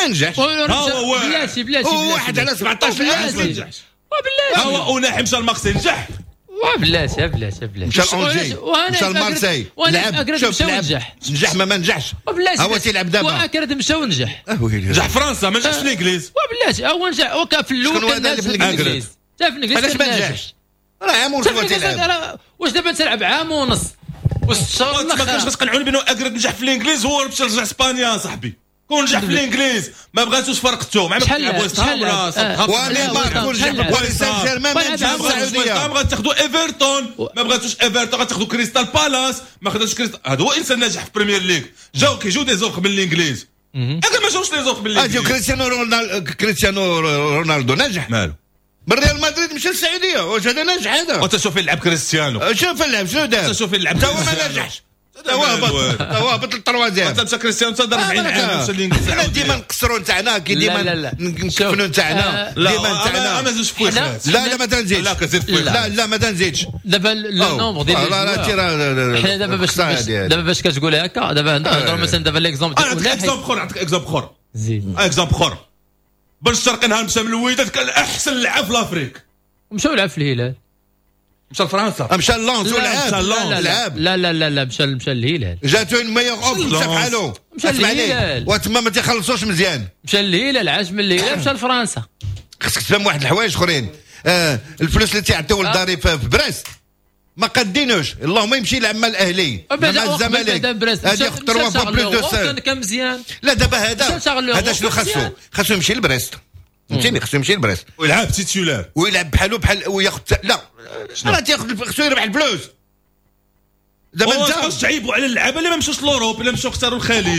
بلاتي واحد على 17 علاش ما نجحش هو أناحي مشى المقصي نجح بلاتي مشى الأونجي مشى المارسي لعب شوف نجح ما نجحش هو تيلعب دابا واكرد مشى ونجح نجح فرنسا ما نجحش في الانجليز بلاتي هو نجح وكا في الاول كان ناس في الانجليز حتى في الانجليز علاش ما نجحش راه عام ونص تيلعب واش دابا تلعب عام ونص والشهر ما كانش تقنعوني بانه اقرد نجح في الانجليز هو مشى رجع اسبانيا صاحبي كون نجح في الانجليز ما بغاتوش فرقته مع تلعب ويست هام ونيمار كون نجح في باريس سان جيرمان ما نجحش في السعوديه بغات تاخذوا ايفرتون ما بغاتوش ايفرتون غتاخذوا كريستال بالاس ما خداتوش كريستال هذا هو انسان ناجح في بريمير ليغ كيجيو دي زوفر من الانجليز اكيد ما جاوش لي زوفر من الانجليز كريستيانو رونالدو نجح مالو من ريال مدريد مشى للسعوديه واش هذا ناجح هذا وتشوف يلعب كريستيانو شوف اللعب شنو دار تشوف يلعب هو ما نجحش هو هبط للطروازيام انت مشى كريستيانو تضرب 40 عام مشى الانجليز حنا ديما نقصروا نتاعنا كي ديما نكفنوا نتاعنا ديما نتاعنا ما زوج فويخات لا ما تنزيدش لا كزيد فويخات لا ما تنزيدش دابا لو نومبر ديال حنا دابا باش كتقول هكا دابا نهضروا مثلا دابا ليكزومبل نعطيك اكزومبل اخر اكزومبل اخر بن الشرقي نهار مشى من الوداد كان احسن لاعب في لافريك مشاو لعب في الهلال مشى لفرنسا مشى لونس ولعب لا مشى الهلال جاتو ميور اوف مشى بحالو مشى الهلال وتما ما تيخلصوش مزيان مشى الهلال عاش من الهلال مشى لفرنسا خصك تفهم واحد الحوايج اخرين الفلوس اللي تيعطيو لداري في بريست ما قادينوش اللهم يمشي يلعب مع الاهلي مع الزمالك هذه ياخذ 3 فوا بلوس دو سان كان مزيان لا دابا هذا شنو خاصو يمشي لبريست فهمتيني خاصو يمشي لبريست ويلعب تيتولار ويلعب بحال وياخذ لا راه تياخذ خصو يربح الفلوس دابا انت واش تعيبوا على اللعابه اللي ما مشاوش لوروب اللي مشاو اختاروا الخليج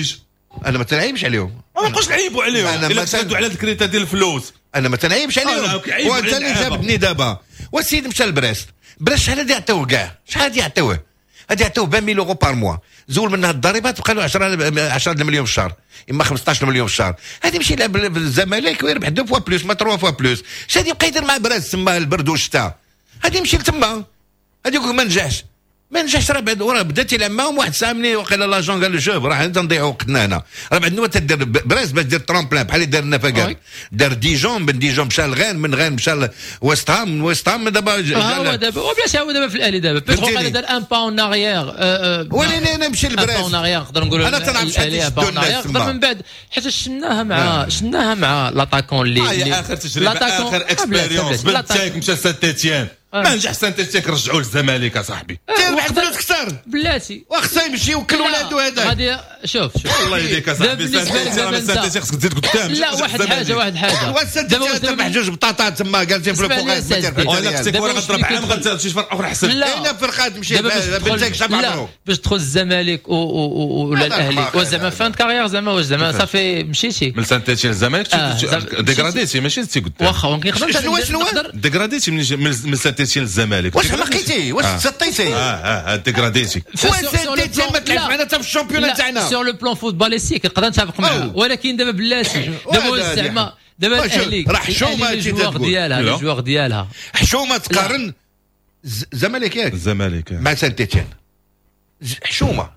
انا ما تنعيبش عليهم، ما نقولش نعيبوا عليهم الا تزادوا على الكريتا ديال الفلوس، انا ما تنعيبش عليهم. وانت اللي جابتني دابا والسيد مشى لبريست، بريست شحال هادي يعطيوه كاع، شحال هادي يعطيوه؟ هادي يعطيوه 20,000 يورو بار موا، زول منها الضريبه تبقى له 10 مليون في الشهر، اما 15 مليون في الشهر. هادي يمشي يلعب في الزمالك ويربح 2 فوا بلوس ما 3 فوا بلوس. اش هادي يبقى يدير مع بريست تما البرد والشتاء؟ هادي يمشي لتما، هادي يقول ما نجحش راه بعد وراه بدات يلعب معاهم واحد سامني وقيل لاجون قال له شوف راه انت نضيعوا وقتنا هنا، راه بعد نوات تدير بريس باش دير ترامبلان بحال اللي دار النفاقات، دار ديجون، من ديجون مشى لغان، من غان مشى ويست هام، من ويست هام دابا هو دابا وبلاش هو دابا في الاهلي دابا بيتخو قال دار ان با اون اريير ولين انا نمشي لبريس ان با اون اريير نقدر نقولوا انا تنعرف شحال نقدر من بعد حيت شناها مع لاطاكون اللي اخر تجربه اخر اكسبيريونس بنتك مشى سانت تيتيان ما نجح سانت تيتيان رجعوه للزمالك اصاحبي واحد فلوس كثر بلاتي وخصو يمشي وكل ولادو هذا غادي شوف الله يهديك اصاحبي سانت تيتيان خصك تزيد قدام لا واحد حاجه دابا تربح جوج بطاطات تما جالسين في الفوقات انا كنت راه غتربح عام غتزاد شي فرق اخر احسن لا فرقات تمشي بنتك شحال باش تدخل الزمالك ولا الاهلي وزعما فان كارير زعما واش زعما صافي مشيتي من سانت تيتيان للزمالك ديغراديتي ماشي زدتي قدام واخا ولكن نقدر ديغراديتي من سانت تيتيان للزمالك واش حقيتي واش سطيتي ديغراديتي سانت تيتيان ما تلعبش معنا حتى في الشامبيون تاعنا سور لو بلون فوتباليستيك نقدر نتفق معاه ولكن دابا بلاتي دابا زعما دابا الاهلي راه حشومه الجوار ديالها حشومه تقارن الزمالك ياك الزمالك مع سانت تيتيان حشومه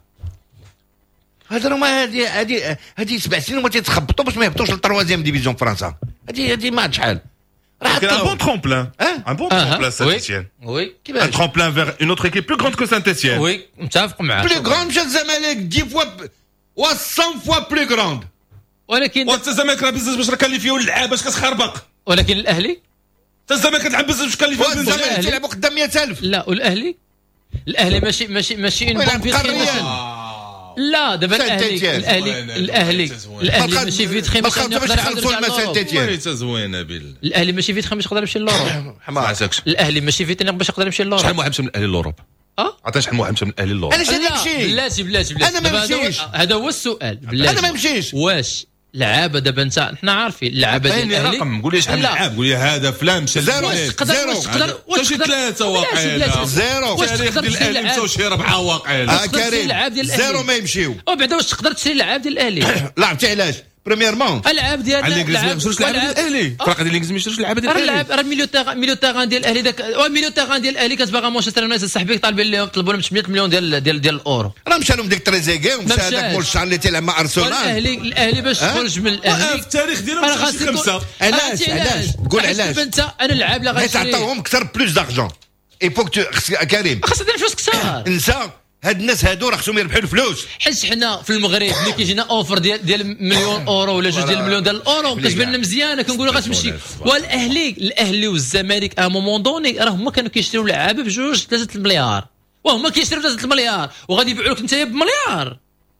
هضروا ما هذه 7 سنين وما تيتخبطوا باش ما يهبطوش للتروازيام ديفيزيون فرنسا هذه ما عاد شحال un bon tremplin. Un bon tremplin, Saint-Etienne. Oui. Un tremplin vers une autre équipe plus grande que Saint-Etienne. Oui, متفق معك. Plus grande que الزمالك 10 fois و 100 fois plus grande. ولكن الزمالك راه بزاف باش كاليفيو اللعاب باش كتخربق. ولكن الاهلي الزمالك كتلعب بزاف باش كاليفيو الزمالك تلعبوا قدام 100,000. لا والاهلي ماشي اون بون فيتري لا دابا الاهلي ماشي فيت خي باش يقدر يعاود زوينه بالله الاهلي ماشي فيت خي باش يقدر يمشي لوروب ما عساكش الاهلي ماشي فيت باش يقدر يمشي لوروب شحال واحد مشى من الاهلي لوروب عطاش شحال واحد مشى من الاهلي لوروب انا نمشي بلاتي انا ما نمشيش هذا هو السؤال بلاتي انا ما نمشيش واش لعابه دابا انت حنا عارفين اللعابه ديال الاهلي رقم قول لي شحال لعاب قول لي هذا فلان مشى زيرو واش شي 3 واقيلا زيرو التاريخ ديال الاهلي مشاو شي 4 واقيلا كريم زيرو ما يمشيو وبعدا واش تقدر تشري لعاب ديال الاهلي لا عرفتي علاش بريميرمون العاب ديال الانجليز ما يشروش لعاب ديال الاهلي الفرق ديال الانجليز ما يشروش لعاب ديال الاهلي راه ميليو تيغان ديال الاهلي داك ميليو تيغان ديال الاهلي كتبغى مانشستر يونايتد صاحبي طالبين لهم طلبوا لهم 800 مليون ديال الاورو راه مشى لهم ديك تريزيغي ومشى هذاك مول الشهر اللي تيلعب مع ارسنال الاهلي باش تخرج من الاهلي في التاريخ ديالهم مشى 5 علاش قول علاش انت انا اللاعب اللي غادي تعطيهم اكثر بلوس دارجون اي فوك كريم خاصك دير فلوس كثار انسى هاد الناس هادو راه خصهم يربحوا الفلوس حيت حنا في المغرب ملي كيجينا اوفر ديال مليون اورو ولا 2 ديال مليون ديال الاورو كتبان لنا مزيانه كنقولوا غتمشي والاهلي والزمالك ا مومون دوني راه هما كانوا كيشريو لعابه ب2 3 المليار وهما كيشريو 3 المليار وغادي يبيعوا لك انت بمليار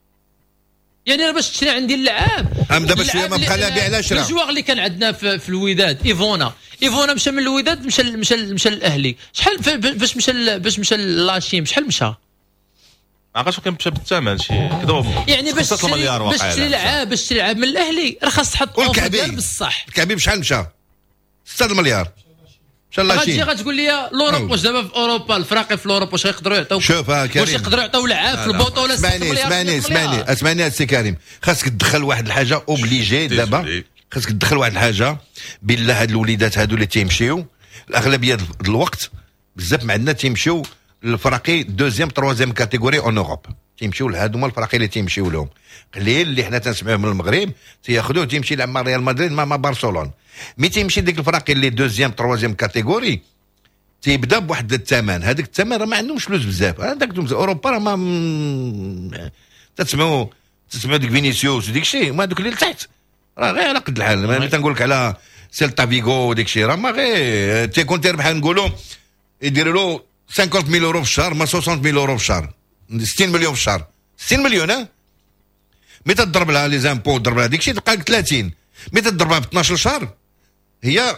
يعني باش تشري عندي اللعاب دابا شويه ما بقى لا بيع لا شرا الجوار اللي كان عندنا في الوداد ايفونا مشى من الوداد مشى الاهلي شحال باش مشى لاشيم شحال مشى عقاش كان مشى بالثمن شي كذا يعني باش تشري لعاب من الاهلي راه خاص تحط اوفر ديال بصح الكعبي بشحال مشى 6 مليار ان شاء الله غاتجي غتقول لي لوروب واش دابا في اوروبا الفراقي في لوروب واش يقدروا يعطيو شوف كريم واش يقدروا يعطيو لعاب في البطوله اسمعني السي كريم خاصك تدخل واحد الحاجه اوبليجي دابا خاصك تدخل واحد الحاجه بالله هاد الوليدات هادو اللي تيمشيو الاغلبيه ديال الوقت بزاف ما عندنا تيمشيو الفراقي دوزيام تروازيام كاتيجوري اون اوروب تيمشيو لهادو هما الفراقي اللي تيمشيو لهم قليل اللي حنا تنسمعوه من المغرب تياخذوه تيمشي يلعب مع ريال مدريد مع برشلونه مي تيمشي ديك الفراقي اللي دوزيام تروازيام كاتيجوري تيبدا بواحد الثمن هذاك الثمن راه ما عندهمش فلوس بزاف هذاك اوروبا راه ما تسمعوا ديك فينيسيوس وديك الشيء ما دوك اللي لتحت راه غير على قد الحال ملي تنقول لك على سيلتا فيغو وديك الشيء راه ما غير تيكون تيربح نقولوا يديروا له 50,000 اورو في الشهر ما 60,000 اورو في الشهر 60 مليون في الشهر 60 مليون مي تضرب لها لي زامبو تضرب لها ديك الشيء تلقى 30 مي تضربها ب 12 شهر هي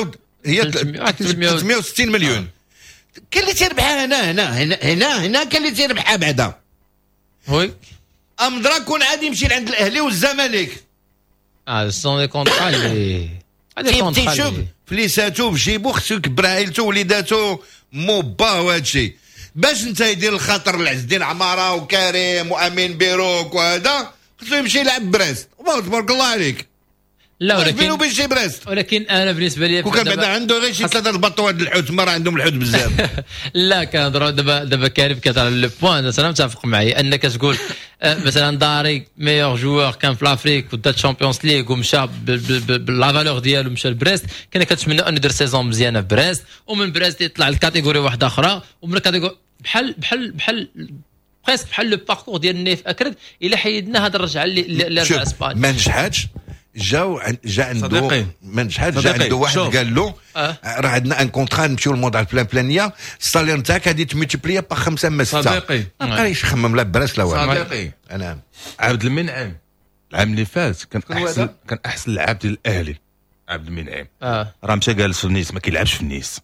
360 مليون كاين اللي تيربحها هنا كاين اللي تيربحها بعدا وي امضرا كون عادي يمشي لعند الاهلي والزمالك. سون دي كونطرا اللي هذا كونطرا شوف فليساتو في جيبو خصو يكبر عائلته وليداتو موبا وهادشي باش انت يدير الخاطر لعز الدين عماره وكريم وامين بيروك وهذا خصو يمشي يلعب بريست تبارك الله عليك. لا ولكن بين شي بريست ولكن انا بالنسبه لي وكان بعدا عنده غير شي 3 البطوات الحوت ما راه عندهم الحوت بزاف. لا كنهضروا دابا كريم كتهضر لو بوان انا متفق معي انك تقول مثلا داري ميور جوور كان في لافريك ودار تشامبيونز ليغ ومشى بلا فالور ديالو مشى لبريست كان كنتمنى انه يدير سيزون مزيانه في بريست ومن بريست يطلع لكاتيجوري واحده اخرى ومن الكاتيجوري بحال بريسك بحال لو باركور ديال النيف اكرد الا حيدنا هذا الرجعه اللي رجع اسبانيا ما نجحاتش. جا عنده من شحال جا عنده واحد قال له راه عندنا ان كونترا نمشيو للموضوع الفلانيه الصالير نتاعك غادي تملتيبليا با 5 ما 6. صديقي ما بقاش يخمم لا براس لا والو. صديقي انا عبد المنعم العام اللي فات كان احسن لاعب ديال الاهلي. عبد المنعم راه مشى جالس في النيس ما كيلعبش في النيس.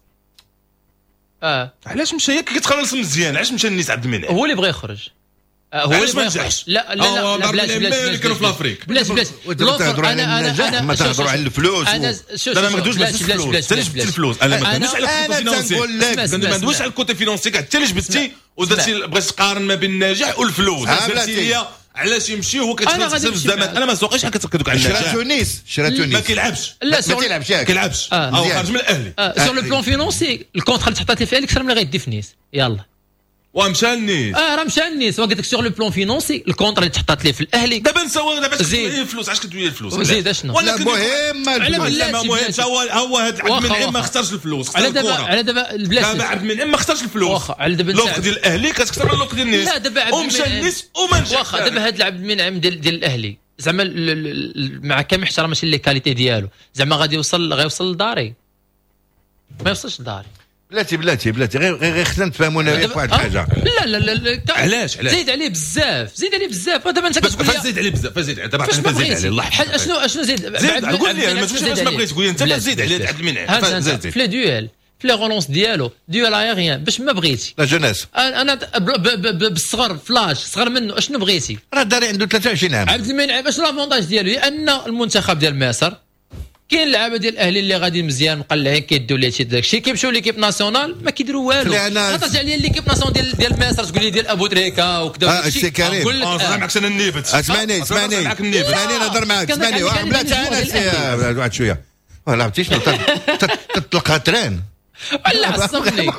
علاش مشى ياك كتخلص مزيان علاش مشى النيس عبد المنعم؟ هو اللي بغى يخرج هو اللي ما نجحش. لا بلاش كانوا في لافريك بلاش انا ما تهضروا على الفلوس. لا ما ندويش على الفلوس حتى جبت الفلوس. انا ما ندويش على الكوتي فينونسي ما ندويش على الكوتي فينونسي كاع حتى اللي جبتي ودرتي بغيت تقارن ما بين الناجح والفلوس. درتي ليا علاش يمشي هو كيتحسب الزمان. انا ما سوقيش كتاكدوك على النجاح. شراتو نيس ما كيلعبش لا ما كيلعبش او خرج من الاهلي. سور لو بلون فينونسي الكونترا اللي تحطات لي فيها اكثر من اللي غيدي في نيس. يلا ومشى النيس راه مشى النيس وقلت لك سور لو بلون فينونسي الكونترا اللي تحطات ليه في الاهلي دابا نساو دابا كتدوي الفلوس علاش كتدوي الفلوس زيد اشنو ولكن المهم هو هذا عبد المنعم ما اختارش الفلوس على دابا بلاش دابا عبد المنعم ما اختارش الفلوس. على دابا اللوك ديال الاهلي كتكثر من اللوك ديال النيس. لا دابا ومشى النيس وما نجحش. واخا دابا هذا عبد المنعم ديال الاهلي زعما مع كامل احترام ماشي لي كاليتي ديالو زعما غيوصل لداري ما يوصلش لداري. بلاتي غير خصنا نتفاهموا انا في واحد الحاجه. لا علاش زيد عليه بزاف دابا انت كتقول لي زيد عليه بزاف زيد دابا زيد عليه الله اشنو زيد قول لي ما تمشيش ما بغيت تقول انت زيد عليه عبد المنعم في لي دويل في لي رولونس ديالو دويل ايريان باش ما بغيتي لا جوناس انا بالصغر فلاش صغر منه اشنو بغيتي راه داري عنده 23 عام. عبد المنعم اش لافونتاج ديالو هي ان المنتخب ديال مصر كاين اللعابه ديال الاهلي اللي غادي مزيان مقلعين كيدوا ليه شي داكشي كيمشيو ليكيب ناسيونال ما كيديروا والو. هضرت عليا ليكيب ناسيونال ديال مصر تقول لي ديال ابو تريكا وكذا الشيء كريم معك انا النيفت اسمعني نهضر معاك اسمعني بلاتي انا واحد شويه ولا عرفتي شنو تطلقها تران ولا عصبني.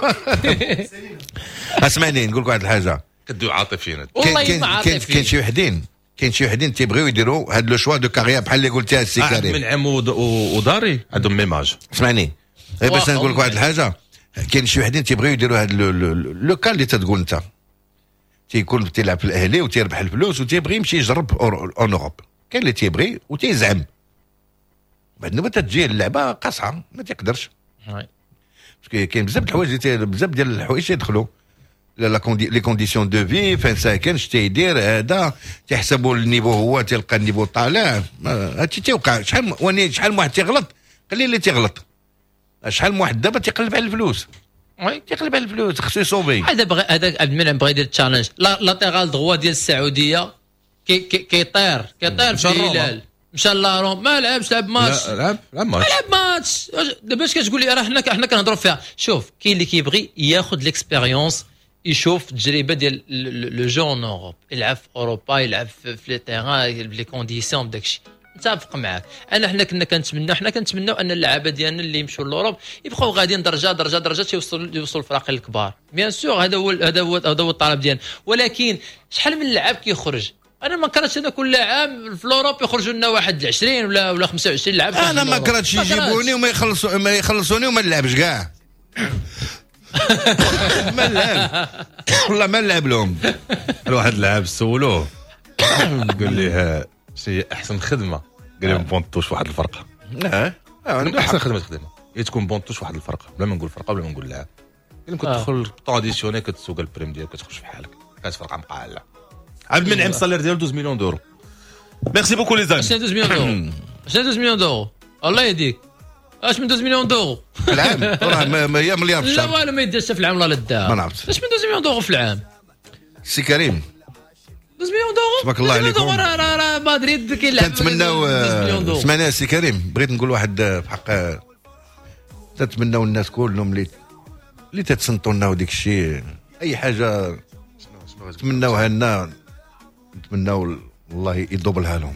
اسمعني نقول لك واحد الحاجه كدوي عاطفيين والله ما عاطفي. كاين شي وحدين تيبغيو يديروا هاد لو شوا دو كارير بحال اللي قلتيها السي كريم. من عام وداري عندهم ميماج. اسمعني غير باش نقول لك واحد الحاجه كاين شي وحدين تيبغيو يديروا هاد لو كان اللي تتقول انت تيكون تيلعب في الاهلي وتيربح الفلوس وتيبغي يمشي يجرب اون اوروب. كاين اللي تيبغي وتيزعم بعد نوبه تجي اللعبه قاصحه ما تيقدرش. كاين بزاف د الحوايج بزاف ديال الحوايج يدخلوا لي كونديسيون دو في فين ساكن اش تيدير هذا تيحسبوا النيفو هو تلقى النيفو طالع هادشي تيوقع. شحال من واحد تيغلط قليل اللي تيغلط. شحال من واحد دابا تيقلب على الفلوس تيقلب على الفلوس خصو يصوبي. هذا عبد المنعم بغى يدير تشالنج لاتيرال دغوا ديال السعوديه كيطير في الهلال مشى لاروم ما لعبش لعب ماتش لعب ماتش. دابا اش كتقول لي راه حنا كنهضروا فيها. شوف كاين اللي كيبغي ياخذ ليكسبيريونس يشوف التجربه ديال لو جو اون اوروب يلعب في اوروبا يلعب في لي تيران بلي كونديسيون بداكشي متفق معاك. حنا كنا كنتمناو ان اللعابه ديالنا اللي يمشوا لوروب يبقاو غاديين درجه يوصلوا الفرق الكبار. بيان سور هذا هو الطلب ديالنا. ولكن شحال من لاعب كيخرج انا ما كرهتش انا كل عام في الاوروب يخرجوا لنا واحد 20 ولا 25 لاعب. انا ما كرهتش يجيبوني وما يخلصوني وما نلعبش كاع. ما نلعب والله ما نلعب لهم. الواحد لعب سولوه قال لي شي احسن خدمه قال لي بونطوش واحد الفرقه. احسن خدمه تخدمها هي تكون بونطوش واحد الفرقه بلا ما نقول فرقه بلا ما نقول لاعب. كتدخل طراديسيونيل كتسوق البريم ديالك كتخرج في حالك كانت فرقه مقاله. عبد المنعم الصالير ديالو 12 مليون دورو. ميرسي بوكو لي زامي. 12 مليون دورو 12 مليون دورو الله يهديك. اش من 12 مليون دورو في العام راه هي مليار في الشهر. لا ما يديرش في العام ولا لا. ما نعرفش اش من 12 مليون دورو في العام سي كريم. مليون دورو تبارك الله عليكم. راه مدريد كيلعب. كنتمناو سمعنا سي كريم، بغيت نقول واحد في حق، تتمناو الناس كلهم اللي تتصنتوا لنا وديك الشيء، اي حاجه تمناوها لنا، نتمناو الله يدوبلها لهم.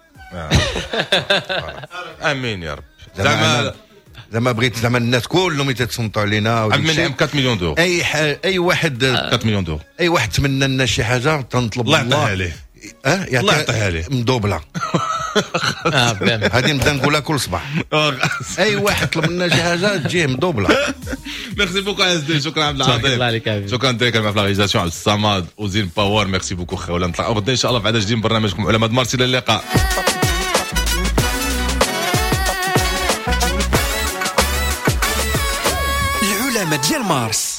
امين يا رب. زعما بغيت زعما الناس كلهم يتصنتوا علينا من 4 مليون دور. اي واحد 4 مليون دور، اي واحد تمنى لنا شي حاجه تنطلب الله يعطيها ليه. الله يعطيها ليه مدوبله. هذه نبدا نقولها كل صباح. اي واحد طلب لنا شي حاجه تجيه مدوبله. ميرسي بوكو عزيزي، شكرا عبد العظيم، شكرا لك على الرياليزاسيون، عبد الصمد وزين باور. ميرسي بوكو خويا، نطلعوا غدا ان شاء الله في عدد جديد من برنامجكم علماء مارس. الى اللقاء. العلماء ديال مارس.